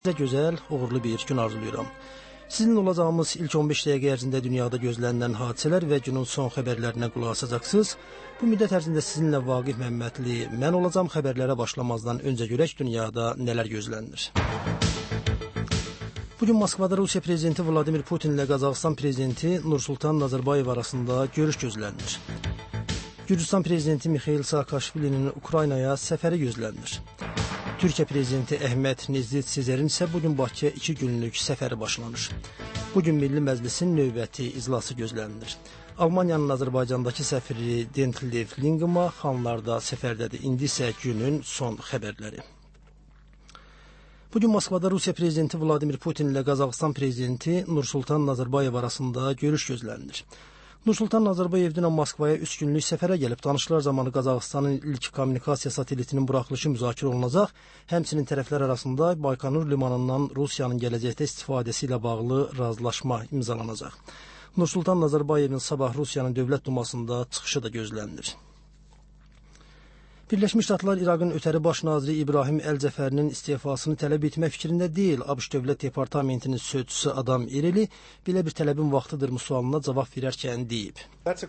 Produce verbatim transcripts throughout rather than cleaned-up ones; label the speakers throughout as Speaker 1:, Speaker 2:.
Speaker 1: Size gözəl, uğurlu bir gün arzulayıram. Sizinle olacağımız ilk on beş dəqiqə ərzində dünyada gözlənilən hadisələr və günün son xəbərlərinə qulaq asacaqsınız. Bu müddət ərzində sizinlə Vaqif Məmmədli, mən olacağım. Xəbərlərə başlamazdan öncə görək dünyada nələr gözlənilir. Bugün Moskvada Rusiya prezidenti Vladimir Putin ilə Qazaxıstan prezidenti Nursultan Nazarbayev arasında görüş gözlənilir. Gürcistan prezidenti Mikhail Saakashvilinin Ukraynaya səfəri gözlənilir. Türkiyə prezidenti Əhməd Necdet Sezerin isə bugün Bakıya iki günlük səfəri başlanır. Bugün Milli Məclisin növbəti iclası gözlənilir. Almaniyanın Azərbaycandakı səfiri Dentlev Lingema xanlarda səfərdədir. İndi isə günün son xəbərləri. Bugün Moskvada Rusiya prezidenti Vladimir Putin ilə Qazaxıstan prezidenti Nursultan Nazarbayev arasında görüş gözlənilir. Nursultan Nazarbayev dünən Moskvaya üç günlük səfərə gəlib. Danışıqlar zamanı Qazaxıstanın ilk kommunikasiya satelitinin buraxılışı müzakirə olunacaq. Həmçinin tərəflər arasında Baykonur limanından Rusiyanın gələcəkdə istifadəsi ilə bağlı razılaşma imzalanacaq. Nursultan Nazarbayevin sabah Rusiyanın Dövlət Dumasında çıxışı da gözlənilir. Birləşmiş Ştatlar İraqın ötəri baş naziri İbrahim Əl-Cəfərinin istifasını tələb etmək fikrində deyil. ABŞ Dövlət Departamentinin sözçüsü Adam İreli belə bir tələbin vaxtıdır sualına cavab verərkən deyib.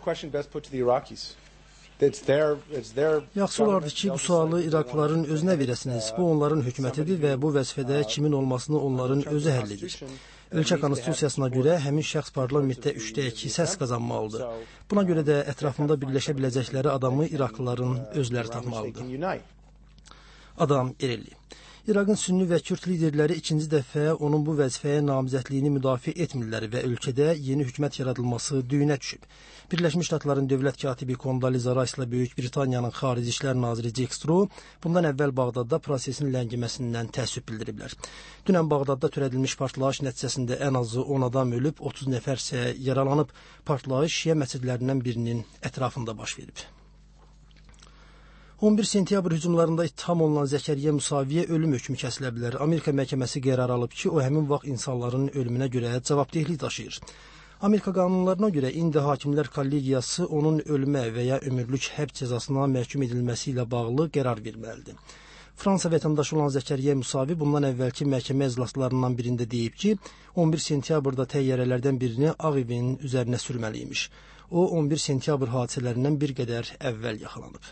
Speaker 1: Yaxşı olardı ki, bu sualı İraqlıların özünə verəsiniz. Bu onların hökumətidir və bu vəzifədə kimin olmasını onların özü həll edir. Ölkə konstitusiyasına görə həmin şəxs parlamentdə üçdə iki səs qazanmalıdır. Buna görə də ətrafında birləşə biləcəkləri adamı İraqlıların özləri tapmalıdır. Adam İreli. İraqın sünni və kürd liderləri ikinci dəfə onun bu vəzifəyə namizədliyini müdafiə etmirlər və ölkədə yeni hökumət yaradılması düyünə düşüb. Birləşmiş Ştatların dövlət katibi Kondoliza Rice'la Böyük Britaniyanın xarici işlər naziri Jack Straw bundan əvvəl Bağdadda prosesin ləngiməsindən təəssüf bildiriblər. Dünən Bağdadda törədilmiş partlayış nəticəsində ən azı on adam ölüb, otuz nəfər isə yaralanıb. Partlayış Şiə məscidlərindən birinin ətrafında baş verib. on bir sentyabr hücumlarında ittiham olunan Zəkəriyyə Musaviyə ölüm hökmü kəsilə bilər. Amerika məhkəməsi qərar alıb ki, o həmin vaxt insanların ölümünə görə cavabdehlik daşıyır. Amerika qanunlarına görə indi hakimlər kollegiyası onun ölümə və ya ömürlük həbs cəzasına məhkum edilməsi ilə bağlı qərar verməlidir. Fransa vətəndaşı olan Zəkəriyyə Musavi bundan əvvəlki məhkəmə iclaslarından birində deyib ki, on bir sentyabrda təyyarələrdən birini Ağ Evin üzərinə sürməliymiş. O, on bir sentyabr hadisələrindən bir qədər əvvəl yaxalanıb.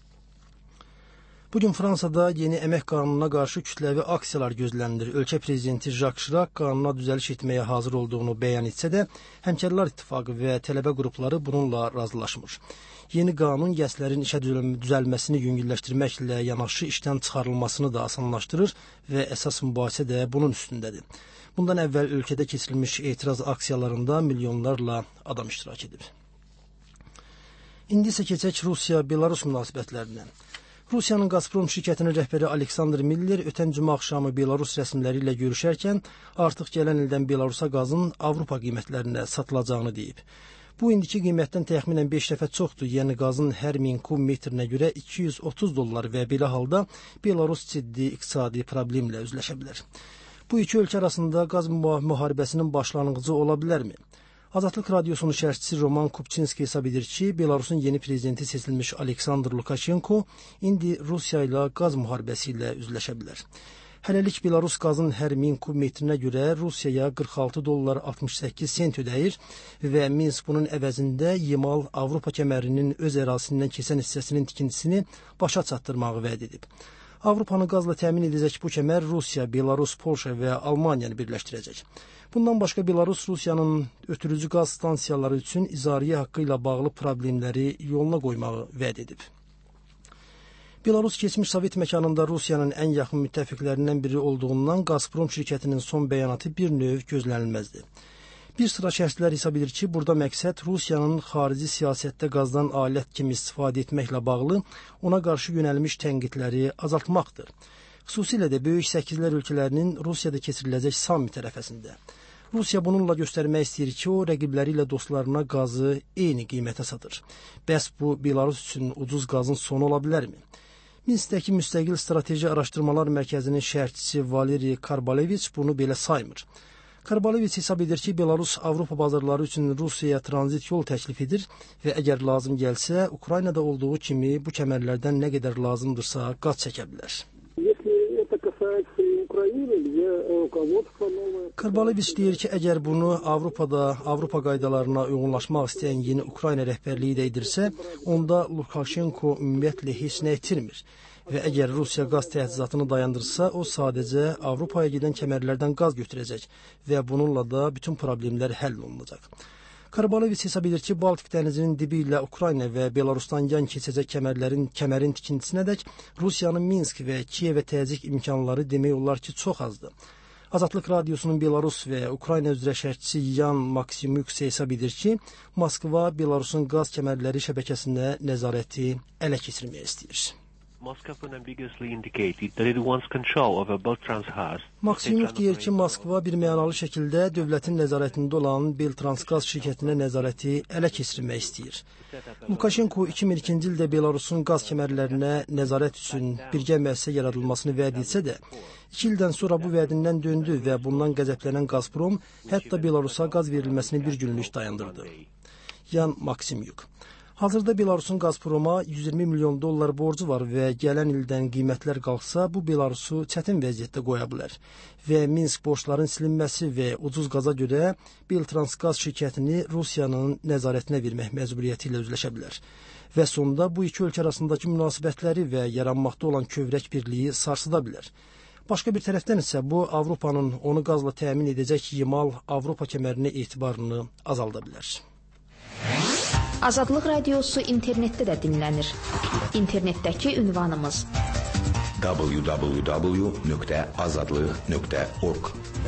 Speaker 1: Bugün Fransada yeni əmək qanununa qarşı kütləvi aksiyalar gözlənilir. Ölkə prezidenti Jacques Chirac qanuna düzəliş etməyə hazır olduğunu bəyan etsə də, Həmkarlar İttifaqı və tələbə qrupları bununla razılaşmır. Yeni qanun gənclərin işə düzəlməsini yüngülləşdirməklə yanaşı işdən çıxarılmasını da asanlaşdırır və əsas mübahisə də bunun üstündədir. Bundan əvvəl ölkədə keçirilmiş etiraz aksiyalarında milyonlarla adam iştirak edib. İndi isə keçək Rusiya-Belarus münasibətlərinə. Rusiyanın Gazprom şirkətinin rəhbəri Aleksandr Miller ötən cümə axşamı Belarus rəsmiləri ilə görüşərkən artıq gələn ildən Belarusa qazın Avropa qiymətlərində satılacağını deyib. Bu indiki qiymətdən təxminən beş dəfə çoxdur, yəni qazın hər min kub metrinə görə iki yüz otuz dollar və belə halda Belarus ciddi iqtisadi problemlə üzləşə bilər. Bu iki ölkə arasında qaz müharibəsinin başlanğıcı ola bilərmi? Azadlıq Radiosunun şərhçisi Roman Kupçinski hesab edir ki, Belarusun yeni prezidenti seçilmiş Aleksandr Lukashenko indi Rusiya ilə qaz müharibəsi ilə üzləşə bilər. Hələlik Belarus qazın hər min kub metrinə görə Rusiyaya qırx altı dollar altmış səkkiz sent ödəyir və Minsk bunun əvəzində Yamal Avropa kəmərinin öz ərazisindən keçən hissəsinin tikintisini başa çatdırmağı vəd edib. Avropanı qazla təmin edəcək bu kəmər Rusiya, Belarus, Polşa və Almaniyanı birləşdirəcək. Bundan başqa Belarus Rusiyanın ötürücü qaz stansiyaları üçün icarəyə haqqı ilə bağlı problemləri yoluna qoymağı vəd edib. Belarus keçmiş Sovet məkanında Rusiyanın ən yaxın müttəfiqlərindən biri olduğundan Gazprom şirkətinin son bəyanatı bir növ gözlənilməzdir. Bir sıra şəxslər hesab edir ki, burada məqsəd Rusiyanın xarici siyasətdə qazdan alət kimi istifadə etməklə bağlı ona qarşı yönəlmiş tənqidləri azaltmaqdır. Xüsusilə də Böyük Səkizlər ölkələrinin Rusiyada keçiriləcək sammit ərəfəsində. Rusiya bununla göstərmək istəyir ki, o rəqibləri ilə dostlarına qazı eyni qiymətə satır. Bəs bu Belarus üçün ucuz qazın sonu ola bilərmi? Minskdəki Müstəqil Strateji Araşdırmalar Mərkəzinin şərhçisi Valeri Karbaleviç bunu belə saymır. Karbaleviç hesab edir ki, Belarus Avropa bazarları üçün Rusiyaya tranzit yol təklif edir və əgər lazım gəlsə, Ukraynada olduğu kimi bu kəmərlərdən nə qədər lazımdırsa qaz çəkə bilər. Karbaliç deyir ki, əgər bunu Avropada, Avropa qaydalarına uyğunlaşmaq istəyən yeni Ukrayna rəhbərliyi də edirsə, onda Lukashenko ümumiyyətlə heç nə itirmir. Və əgər Rusiya qaz təchizatını dayandırsa, o sadəcə Avropaya gedən kəmərlərdən qaz götürəcək və bununla da bütün problemlər həll olunacaq. Karbaliç hesab edir ki, Baltik dənizinin dibi ilə Ukrayna və Belarusdan yan keçəcək kəmərlərin kəmərin tikintisinədək Rusiyanın Minsk və Kiyevə təzyiq imkanları demək olar ki, çox azdır. Azadlıq Radiosunun Belarus və Ukrayna üzrə şərhçisi Yan Maksimyuk hesab edir ki, Moskva Belarusun qaz kəmərləri şəbəkəsinə nəzarəti ələ keçirmək istəyir. Maksimyuk deyir ki, Moskva bir mənalı şəkildə dövlətin nəzarətində olan Beltransqaz şirkətinə nəzarəti ələ keçirmək istəyir. Lukashenko iki min ikinci ildə Belarusun qaz kəmərlərinə nəzarət üçün birgə müəssisə yaradılmasını vəd etsə də, iki ildən sonra bu vədindən döndü və bundan qəzəblənən Gazprom hətta Belarusa qaz verilməsini bir günlük dayandırdı. Yan Maksimyuk. Hazırda Belarusun Gazproma yüz iyirmi milyon dollar borcu var və gələn ildən qiymətlər qalxsa, bu Belarusu çətin vəziyyətdə qoya bilər. Və Minsk borcların silinməsi və ucuz qaza görə Beltransqaz şirkətini Rusiyanın nəzarətinə vermək məcburiyyəti ilə üzləşə bilər. Və sonda bu iki ölkə arasındakı münasibətləri və yaranmaqda olan kövrək birliyi sarsıda bilər. Başqa bir tərəfdən isə bu, Avropanın onu qazla təmin edəcək Yamal Avropa kəmərinə etibarını azalda bilər.
Speaker 2: Azadlıq Radiosu internetdə də dinlənir. İnternetdəki ünvanımız w w w nöqtə azadlıq nöqtə org.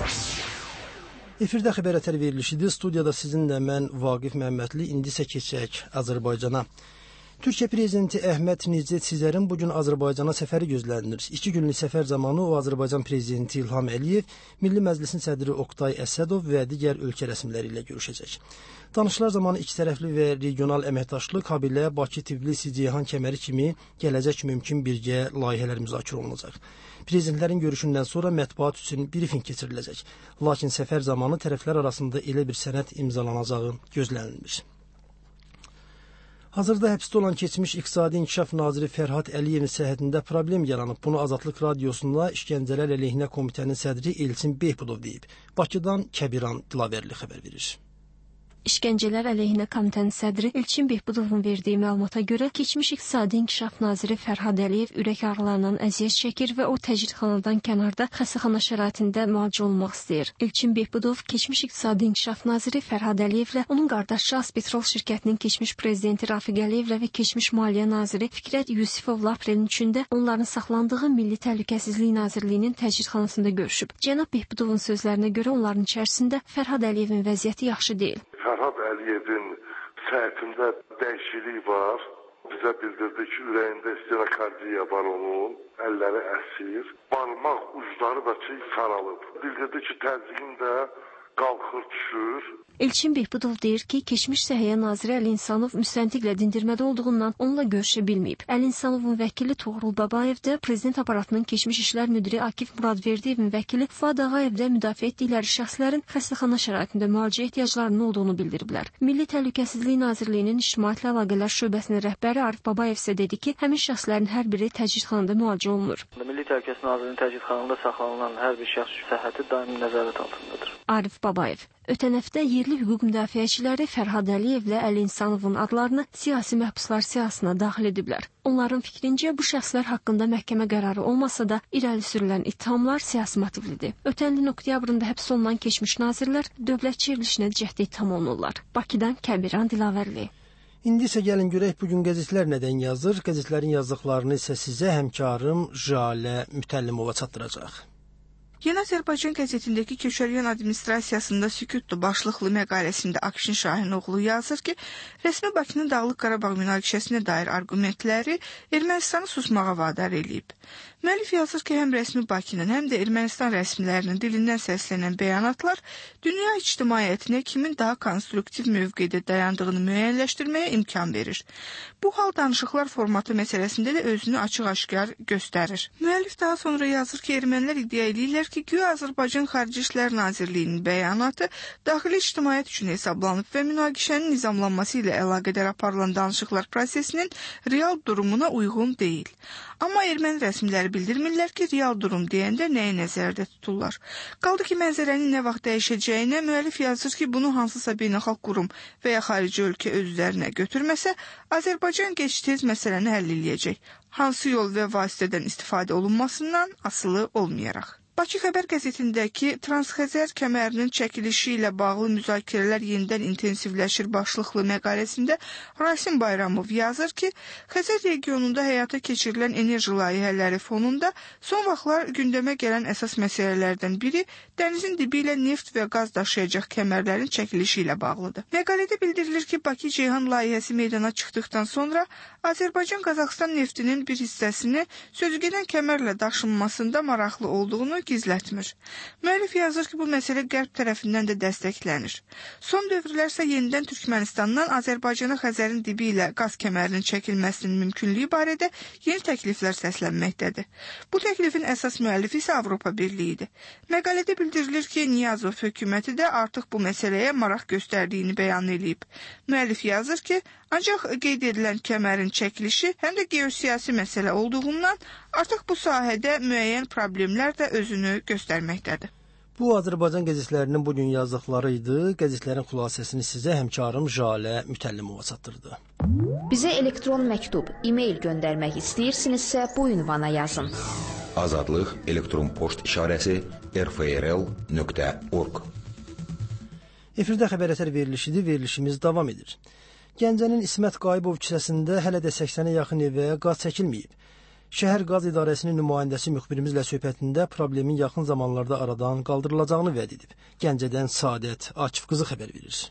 Speaker 1: Efirdə xəbər ətər verilişidir. Studiyada sizinlə mən Vaqif Məmmədli. İndi isə keçək Azərbaycana. Türkiyə prezidenti Əhməd Necdet Sizərin bugün Azərbaycana səfəri gözlənilir. İki günlük səfər zamanı o Azərbaycan prezidenti İlham Əliyev, Milli Məclisin sədri Oqtay Əsədov və digər ölkə rəsmiləri ilə görüşəcək. Danışıqlar zamanı ikitərəfli və regional əməkdaşlıq, habelə Bakı-Tbilisi-Ceyhan kəməri kimi gələcək mümkün birgə layihələr müzakirə olunacaq. Prezidentlərin görüşündən sonra mətbuat üçün brifing keçiriləcək. Lakin səfər zamanı tərəflər arasında elə bir sənəd imzalanacağı gözlənilmiş. Hazırda həbsdə olan keçmiş İqtisadi İnkişaf Naziri Fərhad Əliyevin səhhətində problem yaranıb. Bunu Azadlıq Radiosunda İşgəncələr əleyhinə komitənin sədri Elçin Behbudov deyib. Bakıdan Kəbiran Dilavərli xəbər verir.
Speaker 3: İşgəncələr əleyhinə komitənin sədri Elçin Behbudovun verdiyi məlumata görə keçmiş İqtisadi İnkişaf Naziri Fərhad Əliyev ürək ağrılarından əziyyət çəkir və o təcridxanadan kənarda xəstəxana şəraitində müalicə olmaq istəyir. Elçin Behbudov keçmiş İqtisadi İnkişaf Naziri Fərhad Əliyevlə, onun qardaşı Azpetrol şirkətinin keçmiş prezidenti Rafiq Əliyevlə və keçmiş Maliyyə naziri Fikrət Yusifovla aprelin üçündə onların saxlandığı Milli Təhlükəsizlik Nazirliyinin təcridxanasında görüşüb. Cənab Behbudovun sözlərinə görə onların içərisində Fərhad Əliyevin vəziyyəti yaxşı deyil.
Speaker 4: Fərhad Əliyevin səhhətində dəyişiklik var. Bizə bildirdi ki, ürəyində stenokardiya var onun, əlləri əsir, barmaq ucları da çiy saralıb. Bildirdi ki, təzyiqin də qalxır, düşür.
Speaker 3: Elçin Behbudov deyir ki, keçmiş Səhiyyə naziri Əli İnsanov müstəntiqlə dindirmədə olduğundan onunla görüşə bilməyib. Əli İnsanovun vəkili Toğrul Babayev də prezident aparatının keçmiş işlər müdiri Akif Muradverdiyevin vəkili Fuad Ağayev də müdafiə etdikləri şəxslərin xəstəxana şəraitində müalicə ehtiyaclarının olduğunu bildiriblər. Milli Təhlükəsizlik Nazirliyinin İctimaiyyətlə Əlaqələr şöbəsinin rəhbəri Arif Babayev isə dedi ki, həmin şəxslərin hər biri təcridxanada müalicə olunur.
Speaker 5: Milli Təhlükəsizlik Nazirliyinin təcridxanasında saxlanılan hər bir şəxs səhhəti daimi nəzarət altındadır.
Speaker 3: Arif Babayev ötən həftə yerli hüquq müdafiəçiləri Fərhad Əliyevlə Əli İnsanovun adlarını siyasi məhbuslar siyahısına daxil ediblər. Onların fikrincə bu şəxslər haqqında məhkəmə qərarı olmasa da irəli sürülən ittihamlar siyasi motivlidir. Ötən ilin oktyabrında həbs olunan keçmiş nazirlər dövlət çevrilişinə cəhd ittiham olunurlar. Bakıdan Kəbiran Dilavərli.
Speaker 1: İndi isə gəlin görək bugün qəzetlər nədən yazır. Qəzetlərin yazdıqlarını isə sizə həmkarım Jalə Mütəllimova çatdıracaq.
Speaker 6: Yeni Azərbaycan qəzetindəki Köçəryan administrasiyasında sükutlu başlıqlı məqaləsində Akşin Şahinoğlu yazır ki, rəsmi Bakının Dağlıq Qarabağ münaqişəsinə dair argumentləri Ermənistanı susmağa vadar eləyib. Müəllif yazır ki, həm rəsmi Bakının, həm də Ermənistan rəsmilərinin dilindən səslənən bəyanatlar dünya ictimaiyyətinə kimin daha konstruktiv mövqedə dayandığını müəyyənləşdirməyə imkan verir. Bu hal danışıqlar formatı məsələsində də özünü açıq-aşkar göstərir. Müəllif daha sonra yazır ki, ermənilər iddia edirlər ki, güya Azərbaycan Xarici İşlər Nazirliyinin bəyanatı daxili ictimaiyyət üçün hesablanıb və münaqişənin nizamlanması ilə əlaqədar aparılan danışıqlar prosesinin real durumuna uyğun deyil. Amma erməni rəsmiləri bildirmirlər ki, real durum deyəndə nəyi nəzərdə tuturlar. Qaldı ki, mənzərənin nə vaxt dəyişəcəyinə müəllif yazır ki, bunu hansısa beynəlxalq qurum və ya xarici ölkə öz üzərinə götürməsə, Azərbaycan gec-tez məsələni həll eləyəcək. Hansı yol və vasitədən istifadə olunmasından asılı olmayaraq. Bakı Xəbər qəzetindəki Transxəzər kəmərinin çəkilişi ilə bağlı müzakirələr yenidən intensivləşir başlıqlı məqaləsində Rasim Bayramov yazır ki, Xəzər regionunda həyata keçirilən enerji layihələri fonunda son vaxtlar gündəmə gələn əsas məsələlərdən biri dənizin dibi ilə neft və qaz daşıyacaq kəmərlərin çəkilişi ilə bağlıdır. Məqalədə bildirilir ki, Bakı-Ceyhan layihəsi meydana çıxdıqdan sonra Azərbaycan-Qazaxstan neftinin bir hissəsini sözügedən kəmərlə daşınmasında maraqlı olduğunu gizlətmir. Müəllif yazır ki, bu məsələ qərb tərəfindən də dəstəklənir. Son dövrlərsə yenidən Türkmənistandan Azərbaycana Xəzərin dibi ilə qaz kəmərinin çəkilməsinin mümkünlüyü barədə yeni təkliflər səslənməkdədir. Bu təklifin əsas müəllifi isə Avropa Birliyidir. Məqalədə bildirilir ki, Niyazov hökuməti də artıq bu məsələyə maraq göstərdiyini bəyan edib. Müəllif yazır ki, ancaq qeyd edilən kəmərin çəkilişi həm də geosiyasi məsələ olduğundan artıq bu sahədə müəyyən problemlər də özünü göstərməkdədir.
Speaker 1: Bu Azərbaycan qəzetlərinin bugün yazdıqları idi. Qəzetlərin xülasəsini sizə həmkarım Jalə Mütəllimova çatdırdı.
Speaker 2: Bizə elektron məktub, e-mail göndərmək istəyirsinizsə bu ünvana yazın.
Speaker 7: Azadlıq elektron poçt işarəsi r f r l nöqtə org.
Speaker 1: Efirdə xəbər əsər verilişidir. Verilişimiz davam edir. Gəncənin İsmət Qayıbov küçəsində hələ də səksənə yaxın evə qaz çəkilməyib. Şəhər Qaz İdarəsinin nümayəndəsi müxbirimizlə söhbətində problemin yaxın zamanlarda aradan qaldırılacağını vəd edib. Gəncədən Saadət Akif qızı xəbər verir.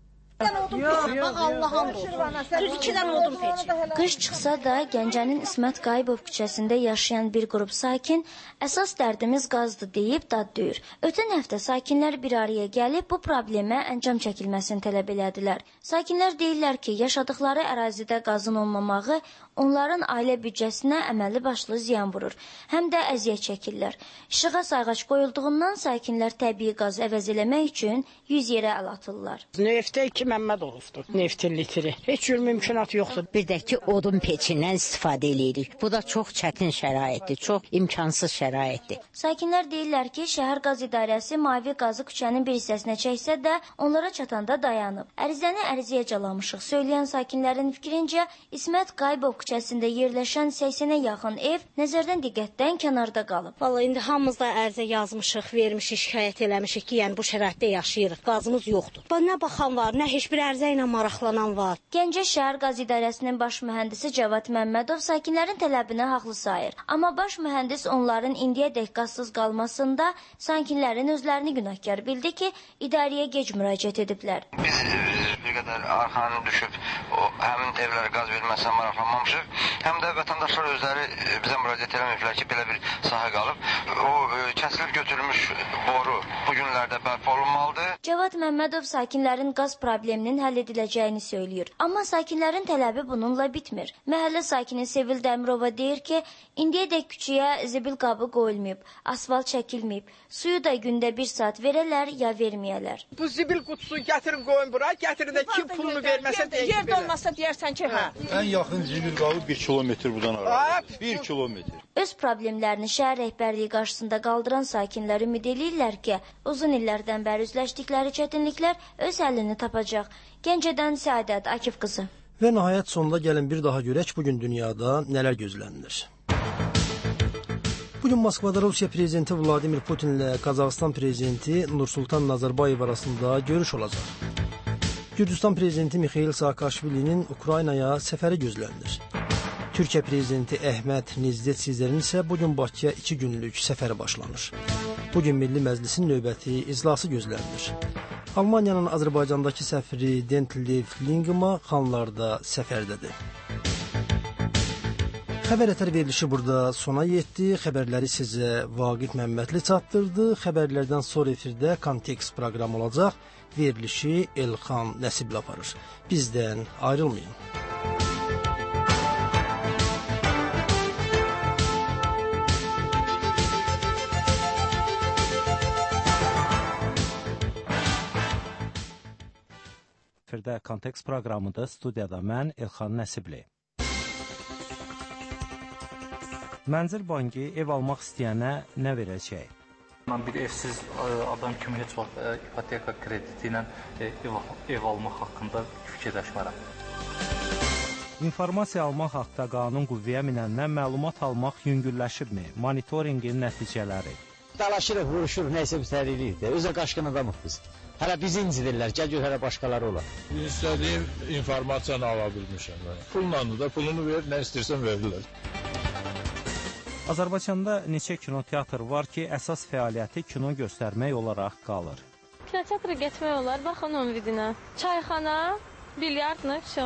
Speaker 8: Allah'ın düz iki dənə odun peçi. Qış çıxsa da Gəncənin İsmət Qayıbov küçəsində yaşayan bir qrup sakin əsas dərdimiz qazdır deyib dad döyür. Ötən həftə sakinlər bir araya gəlib bu problemə əncam çəkilməsini tələb elədilər. Sakinlər deyirlər ki, yaşadıkları ərazidə qazın olmamağı onların ailə büdcəsinə əməlli başlı ziyan vurur. Həm də əziyyət çəkirlər. İşığa sayğac qoyulduğundan sakinlər təbii qaz əvəz eləmək üçün yüz yerə əl atırlar.
Speaker 9: Neftə iki Məmməd olubdur, neftin litri. Heç cür mümkünat yoxdur.
Speaker 10: Bir də ki, odun peçindən istifadə edirik. Bu da çox çətin şəraitdir, çox imkansız şəraitdir.
Speaker 8: Sakinlər deyirlər ki, Şəhər Qaz İdarəsi mavi qazı küçənin bir hissəsinə çəksə də, onlara çatanda dayanıb. Ərizəni ərizəyə calamışıq. Söyləyən sakinlərin fikrincə, İsmət Qayıbov küçəsində yerləşən səksənə yaxın ev nəzərdən diqqətdən kənarda qalıb.
Speaker 11: Vallahi indi hamımız da ərizə yazmışıq, vermişik, şikayət eləmişik ki, yəni bu şəraitdə yaşayırıq. Qazımız yoxdur. Nə baxan var, nə heç bir ərizə ilə maraqlanan var.
Speaker 8: Gəncə Şəhər Qaz İdarəsinin baş mühəndisi Cavad Məmmədov sakinlərin tələbini haqlı sayır. Amma baş mühəndis onların indiyədək qazsız qalmasında sakinlərin özlərini günahkar bildi ki, idarəyə gec müraciət ediblər.
Speaker 12: Biz bir qədər arxanı düşüb o həmin evlərə qaz verilməsinə maraqlanmamışıq. Həm də vətəndaşlar özləri bizə müraciət eləməyiblər ki, belə bir sahə qalıb. O kəsilib götürülmüş boru bu günlərdə bərpa olunmalıdır.
Speaker 8: Cavad Məmmədov sakinlərin qaz probleminin həll ediləcəyini söylüyor. Amma sakinlərin tələbi bununla bitmir. Məhəllə sakini Sevil Dəmirova deyir ki, indiyədək küçəyə zibil qabı qoyulmayıb, asfalt çəkilməyib. Suyu da gündə bir saat verələr ya verməyələr.
Speaker 9: Bu zibil qutusu gətirin qoyun bura, gətirin də kim pulunu verməsə deyək.
Speaker 11: Yerdə olmasa deyərsən ki, hə.
Speaker 13: Ən yaxın zibil qabı bir kilometr buradan ara. bir kilometr.
Speaker 8: Öz problemlərini şəhər rəhbərliyi qarşısında qaldıran sakinlər ümid edirlər ki, uzun illərdən bəri üzləşdikləri çətinliklər öz həllini tapacaq. Gəncədən Səadət Akif qızı.
Speaker 1: Və nəhayət sonunda gəlin bir daha görək bugün dünyada nələr gözlənilir. Bugün Moskvada Rusiya prezidenti Vladimir Putin ilə Qazaxıstan prezidenti Nursultan Nazarbayev arasında görüş olacaq. Gürcüstan prezidenti Mixail Saakashvilinin Ukraynaya səfəri gözlənilir. Türkiyə prezidenti Əhməd Necdet Sizərin isə bugün Bakıya iki günlük səfəri başlanır. Bugün Milli Məclisin növbəti iclası gözlənilir. Almaniyanın Azərbaycandakı səfiri Dentlev Lingma xanlarda səfərdədir. Xəbər ətər verilişi burada sona yetdi. Xəbərləri sizə Vaqif Məmmədli çatdırdı. Xəbərlərdən sonra efirdə Kontekst proqramı olacaq. Verilişi Elxan Nəsibli aparır. Bizdən ayrılmayın.
Speaker 14: Efirdə Kontekst proqramında studiyada mən Elxan Nəsibli. Mənzil bankı ev almaq istəyənə nə verəcək?
Speaker 15: Mən bir evsiz adam kimi heç vaxt ipoteka krediti ilə ev, ev almaq haqqında fikirləşmərəm.
Speaker 14: İnformasiya almaq haqda qanun qüvvəyə minəndən məlumat almaq yüngülləşibmi? Monitorinqin nəticələri.
Speaker 16: Dalaşırıq, vuruşuruq, nəysə bitərilik də. Özə qaşqın adamıq biz. Hələ bizi incidirlər, gəl gör hələ başqaları olar.
Speaker 13: İstədiyim informasiyanı ala bilmişəm. Pulla da pulunu ver, nə istəyirsən verirlər.
Speaker 14: Azərbaycanda neçə kinoteatr var ki, əsas fəaliyyəti kino göstərmək olaraq qalır?
Speaker 17: Kinoteatra getmək olar, baxın onun vidinə. Çayxana, bilyardla, vəsə.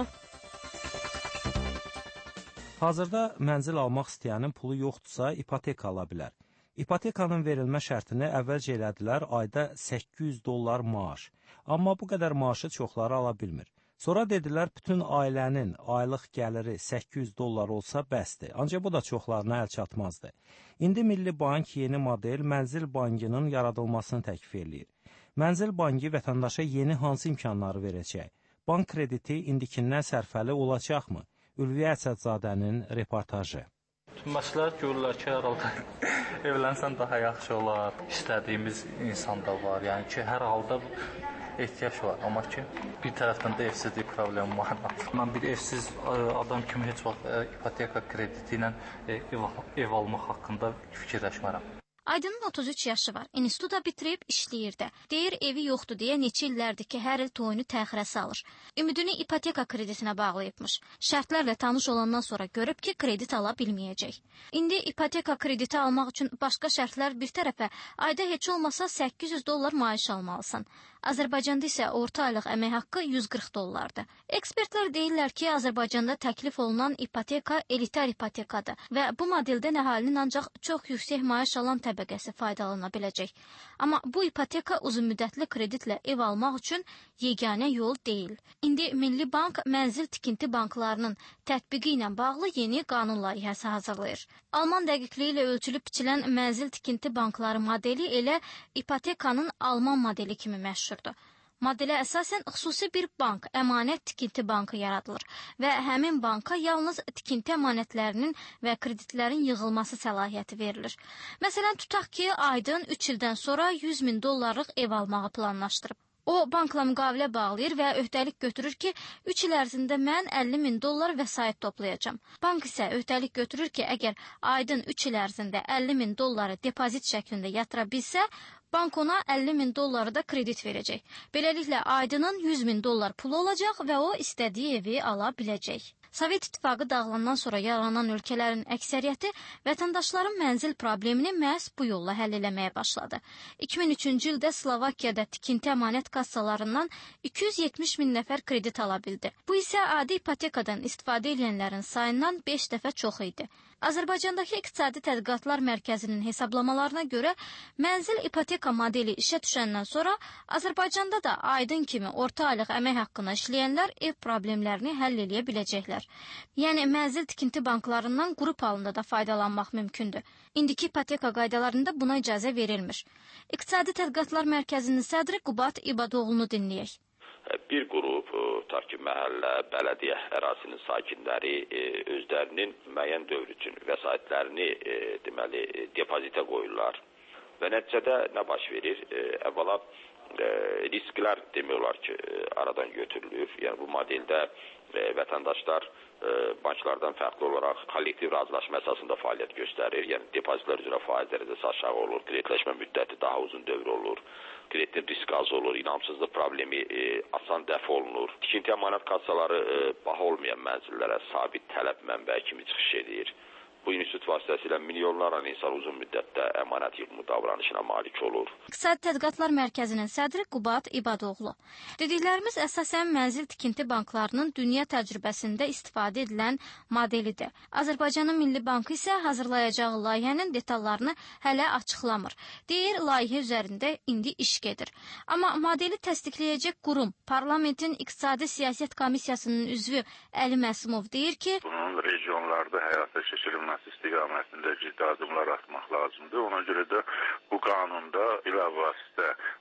Speaker 14: Hazırda mənzil almaq istəyənin pulu yoxdursa, ipoteka ala bilər. İpotekanın verilmə şərtini əvvəlcə elədilər ayda səkkiz yüz dollar maaş. Amma bu qədər maaşı çoxları ala bilmir. Sonra dedilər, bütün ailənin aylıq gəliri səkkiz yüz dollar olsa bəsdir. Ancaq bu da çoxlarına əl çatmazdı. İndi Milli Bank yeni model Mənzil Bankının yaradılmasını təklif eləyir. Mənzil Bankı vətəndaşa yeni hansı imkanları verəcək? Bank krediti indikindən sərfəli olacaqmı? Ülviyə Əsədzadənin reportajı.
Speaker 15: Məsləhət görürlər ki, hər halda evlənsən daha yaxşı olar. İstədiyimiz insan da var. Yəni ki, hər halda ehtiyac var. Amma ki, bir tərəfdən də evsizlik problemi var. Mən bir evsiz adam kimi heç vaxt ipoteka krediti ilə ev, ev almaq haqqında fikirləşmərəm.
Speaker 18: Aydının otuz üç yaşı var. İnstituta bitirib işləyirdi. Deyir, evi yoxdur deyə neçə illərdir ki, hər il toyunu təxirə salır. Ümidini ipoteka kreditinə bağlayıbmış. Şərtlərlə tanış olandan sonra görüb ki, kredit ala bilməyəcək. İndi ipoteka krediti almaq üçün başqa şərtlər bir tərəfə ayda heç olmasa səkkiz yüz dollar maaş almalısan. Azərbaycanda isə orta aylıq əmək haqqı yüz qırx dollardır. Ekspertlər deyirlər ki, Azərbaycanda təklif olunan ipoteka elitar ipotekadır və bu modeldən əhalinin ancaq çox yüksək maaş alan təbəqəsi faydalana biləcək. Amma bu ipoteka uzunmüddətli kreditlə ev almaq üçün yeganə yol deyil. İndi Milli Bank mənzil tikinti banklarının tətbiqi ilə bağlı yeni qanun layihəsi hazırlayır. Alman dəqiqliyi ilə ölçülüb biçilən mənzil tikinti bankları modeli elə ipotekanın Alman modeli kimi məşhur. Modelə əsasən xüsusi bir bank, əmanət tikinti bankı yaradılır və həmin banka yalnız tikinti əmanətlərinin və kreditlərin yığılması səlahiyyəti verilir. Məsələn, tutaq ki, Aydın üç ildən sonra yüz min dollarlıq ev almağı planlaşdırıb. O, bankla müqavilə bağlayır və öhdəlik götürür ki, üç il ərzində mən əlli min dollar vəsait toplayacağam. Bank isə öhdəlik götürür ki, əgər Aydın üç il ərzində əlli min dolları depozit şəklində yatıra bilsə, bank ona əlli min dolları da kredit verəcək. Beləliklə, Aydının yüz min dollar pulu olacaq və o istədiyi evi ala biləcək. Sovet İttifaqı dağılandan sonra yaranan ölkələrin əksəriyyəti vətəndaşların mənzil problemini məhz bu yolla həll eləməyə başladı. iki min üçüncü ildə Slovakiyada tikinti əmanət kassalarından iki yüz yetmiş min nəfər kredit ala bildi. Bu isə adi ipotekadan istifadə edənlərin sayından beş dəfə çox idi. Azərbaycandakı İqtisadi Tədqiqatlar Mərkəzinin hesablamalarına görə mənzil ipoteka modeli işə düşəndən sonra Azərbaycanda da Aydın kimi orta aylıq əmək haqqına işləyənlər ev problemlərini həll eləyə biləcəklər. Yəni, mənzil tikinti banklarından qrup halında da faydalanmaq mümkündür. İndiki ipoteka qaydalarında buna icazə verilmir. İqtisadi Tədqiqatlar Mərkəzinin sədri Qubat İbadoğlu'nu dinləyək.
Speaker 19: Bir qrup, ta ki, məhəllə, bələdiyyə ərazisinin sakinləri özlərinin müəyyən dövr üçün vəsaitlərini deməli, depozitə qoyurlar. Və nəticədə nə baş verir? Əvvəla risklər demək olar ki, aradan götürülür. Yəni, bu modeldə vətəndaşlar banklardan fərqli olaraq kollektiv razılaşma əsasında fəaliyyət göstərir. Yəni, depozitlər üzrə faiz dərəcəsi aşağı olur, kreditləşmə müddəti daha uzun dövr olur, kreditin risk az olur, inamsızlıq problemi e, asan dəf olunur. Tikinti əmanət kassaları e, baha olmayan mənzillərə sabit tələb mənbəyi kimi çıxış edir. Bu institut vasitəsilə milyonlarla insan uzun müddətdə əmanət yığımı davranışına malik olur.
Speaker 18: İqtisadi Tədqiqatlar Mərkəzinin sədri Qubat İbadoğlu. Dediklərimiz əsasən mənzil tikinti banklarının dünya təcrübəsində istifadə edilən modelidir. Azərbaycanın Milli Bankı isə hazırlayacağı layihənin detallarını hələ açıqlamır. Deyir, layihə üzərində indi iş gedir. Amma modeli təsdiqləyəcək qurum, Parlamentin İqtisadi Siyasət Komissiyasının üzvü Əli Məsumov deyir ki,
Speaker 20: bunun regionlarda həyata keçirilməsi istiqamətində ciddi adımlar atmaq lazımdır. Ona görə də bu qanunda bilavasitə o əhali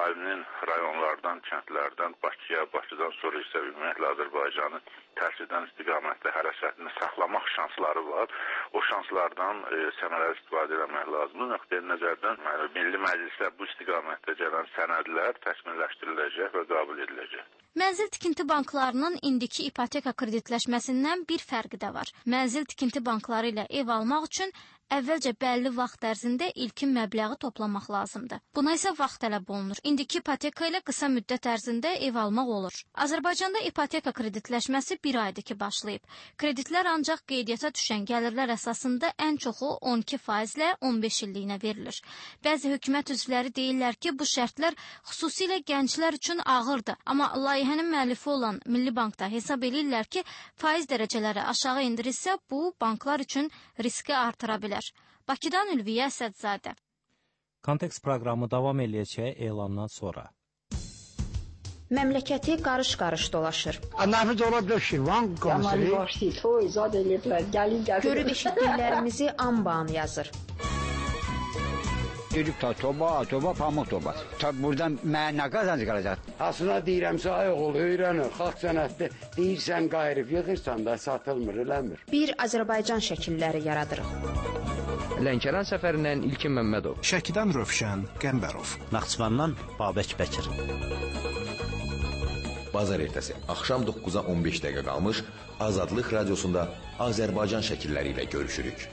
Speaker 20: əhalinin rayonlardan, kəndlərdən Bakıya, Bakıdan sonra isə ümumiyyətlə Azərbaycanı tərk edən istiqamətdə hərəkətini saxlamaq şansları var. O şanslardan e, səmərəli istifadə etmək lazımdır. Nöqteyi nəzərdən yəni, Milli Məclisdə bu istiqamətdə gələn sənədlər təkmilləşdiriləcək və qəbul ediləcək.
Speaker 18: Mənzil tikinti banklarının indiki ipoteka kreditləşməsindən bir fərqi də var. Mənzil tikinti bankları ilə ev almaq üçün əvvəlcə bəlli vaxt ərzində ilkin məbləği toplamaq lazımdır. Buna isə vaxt tələb olunur. İndiki ipoteka ilə qısa müddət ərzində ev almaq olur. Azərbaycanda ipoteka kreditləşməsi bir aydır ki başlayıb. Kreditlər ancaq qeydiyyata düşən gəlirlər əsasında ən çoxu on iki faizlə on beş illiyinə verilir. Bəzi hökumət üzvləri deyirlər ki, bu şərtlər xüsusilə gənclər üçün ağırdır. Amma layihənin müəllifi olan Milli Bankda hesab edirlər ki, faiz dərəcələri aşağı endirilsə, bu banklar üçün riski artıra bilər. Bakıdan Ülviyə Əsədzadə.
Speaker 14: Kontekst proqramı davam eləyəcək elandan sonra.
Speaker 2: Məmləkəti qarış-qarış dolaşır.
Speaker 9: Nəfid ola bilər Şirvan qansı.
Speaker 2: Görüb eşitdiklərimizi anban yazır.
Speaker 21: Gedib ta toba, toba, pamuk toba. Ta buradan mənə nə qazancı qalacaq?
Speaker 22: Aslında deyirəmsə, ayıq ol, öyrənir. Xalq sənətdə deyirsən, qayırıb yığırsan da satılmır, eləmir.
Speaker 2: Bir Azərbaycan şəkilləri yaradırıq.
Speaker 23: Lənkəran səfərindən İlkin Məmmədov.
Speaker 24: Şəkidən Rövşən Qəmbərov.
Speaker 16: Naxçıvandan Babək Bəkir.
Speaker 7: Bazar ertəsi axşam doqquza on beş dəqiqə qalmış Azadlıq radiosunda Azərbaycan şəkilləri ilə görüşürük.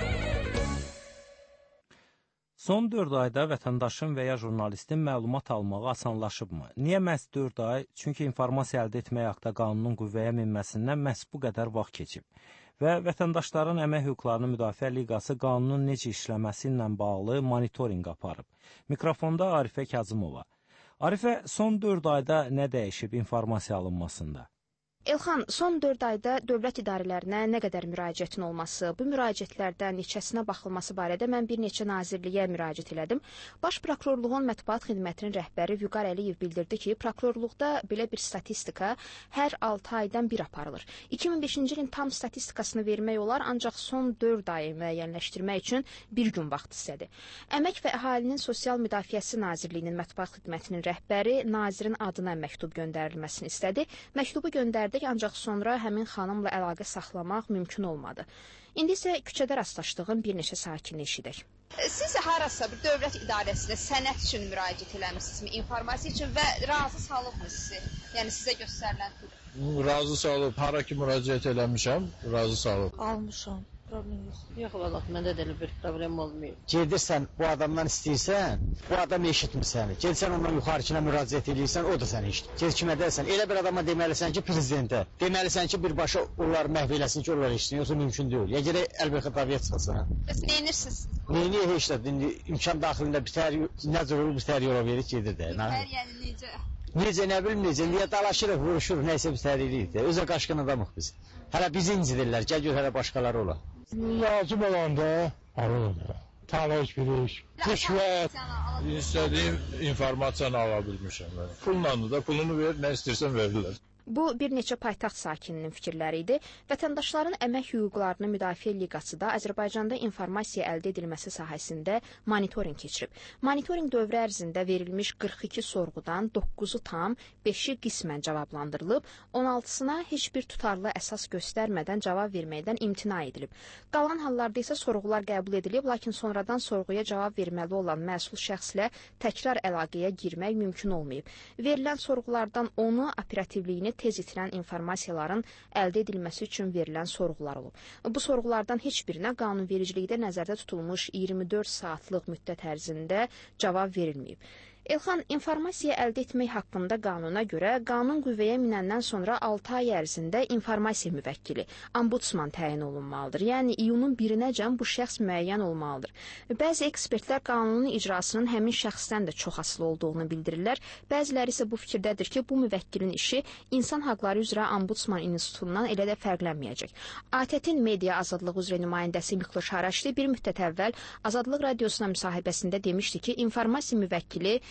Speaker 14: Son dörd ayda vətəndaşın və ya jurnalistin məlumat almağı asanlaşıbmı? Niyə məhz dörd ay? Çünki informasiya əldə etmək haqda qanunun qüvvəyə minməsindən məhz bu qədər vaxt keçib. Və vətəndaşların əmək hüquqlarını müdafiə liqası qanunun necə işləməsi ilə bağlı monitorinq aparıb. Mikrofonda Arifə Kazımova. Arifə, son dörd ayda nə dəyişib informasiya alınmasında?
Speaker 2: Elxan, son dörd ayda dövlət idarələrinə nə qədər müraciətin olması, bu müraciətlərdən neçəsinə baxılması barədə mən bir neçə nazirliyə müraciət elədim. Baş prokurorluğun mətbuat xidmətinin rəhbəri Vüqar Əliyev bildirdi ki, prokurorluqda belə bir statistika hər altı aydan bir aparılır. iki min beşinci ilin tam statistikasını vermək olar, ancaq son dörd ayı müəyyənləşdirmək üçün bir gün vaxt istədi. Əmək və Əhalinin Sosial Müdafiəsi Nazirliyinin mətbuat xidmətinin rəhbəri nazirin adına məktub göndərilməsini istədi. Məktubu göndərdi, ancaq sonra həmin xanımla əlaqə saxlamaq mümkün olmadı. İndi isə küçədə rastlaşdığım bir neçə sakinini eşidək.
Speaker 25: Siz harasa bir dövlət idarəsinə sənəd üçün müraciət eləmisinizmi, informasiya üçün və razı salıbmı sizi? Yəni sizə göstərilən pul?
Speaker 13: Razı salıb, hara ki müraciət eləmişəm, razı salıb.
Speaker 10: Almışam. Problem yox. Yox, valla, məndə də elə bir problem olmuyor.
Speaker 16: Gedirsən, bu adamdan istəyirsən, bu adam eşitmir səni. Gelsən ondan yuxarıkına müraciət edirsən, o da səni eşitir. Gel kimə dərsən, elə bir adama deməlisən ki, prezidentə. Deməlisən ki, birbaşa onlar məhv eləsin ki, onlar eşitsin, yoxsa mümkün deyil. Ya gərək əlbəttə davaya çıxasın.
Speaker 25: Bəs neyinirsiniz?
Speaker 16: Neyini heç də, indi imkan daxilində bitər, necə olur, bitər yola verib gedir də.
Speaker 25: Bitər, yəni necə?
Speaker 16: Necə, nə bilim necə, niyə dalaşırıq, vuruşuruq, nəysə bitərilik də. Özə qaşqın adamıq biz. Hələ bizi incidirlər, gəl gör hələ başqaları ola.
Speaker 13: Lazım olanda alınır. Talak biliş, rüşvət. İstədiyim informasiyanı ala bilmişəm. Pulla da pulunu ver, nə istəyirsən verirlər.
Speaker 2: Bu, bir neçə paytaxt sakininin fikirləri idi. Vətəndaşların əmək hüquqlarını müdafiə liqası da Azərbaycanda informasiya əldə edilməsi sahəsində monitorinq keçirib. Monitorinq dövrü ərzində verilmiş qırx iki sorğudan doqquzu tam, beşi qismən cavablandırılıb, on altısına heç bir tutarlı əsas göstərmədən cavab verməkdən imtina edilib. Qalan hallarda isə sorğular qəbul edilib, lakin sonradan sorğuya cavab verməli olan məsul şəxslə təkrar əlaqəyə girmək mümkün olmayıb. Verilən sorğulardan onu operativliyini tez itirən informasiyaların əldə edilməsi üçün verilən sorğular olub. Bu sorğulardan heç birinə qanunvericilikdə nəzərdə tutulmuş iyirmi dörd saatlıq müddət ərzində cavab verilməyib. Elxan, informasiya əldə etmək haqqında qanuna görə qanun qüvvəyə minəndən sonra altı ay ərzində informasiya müvəkkili, ombudsman təyin olunmalıdır. Yəni, iyunun birinəcən bu şəxs müəyyən olmalıdır. Bəzi ekspertlər qanunun icrasının həmin şəxsdən də çox asılı olduğunu bildirirlər. Bəziləri isə bu fikirdədir ki, bu müvəkkilin işi insan haqları üzrə ombudsman institutundan elə də fərqlənməyəcək. A T T-in media azadlığı üzrə nümayəndəsi Mikloş Haraşli bir müddət əvvəl Azadlıq radiosuna müsahibəsində demişdi ki, informasiya müvəkkili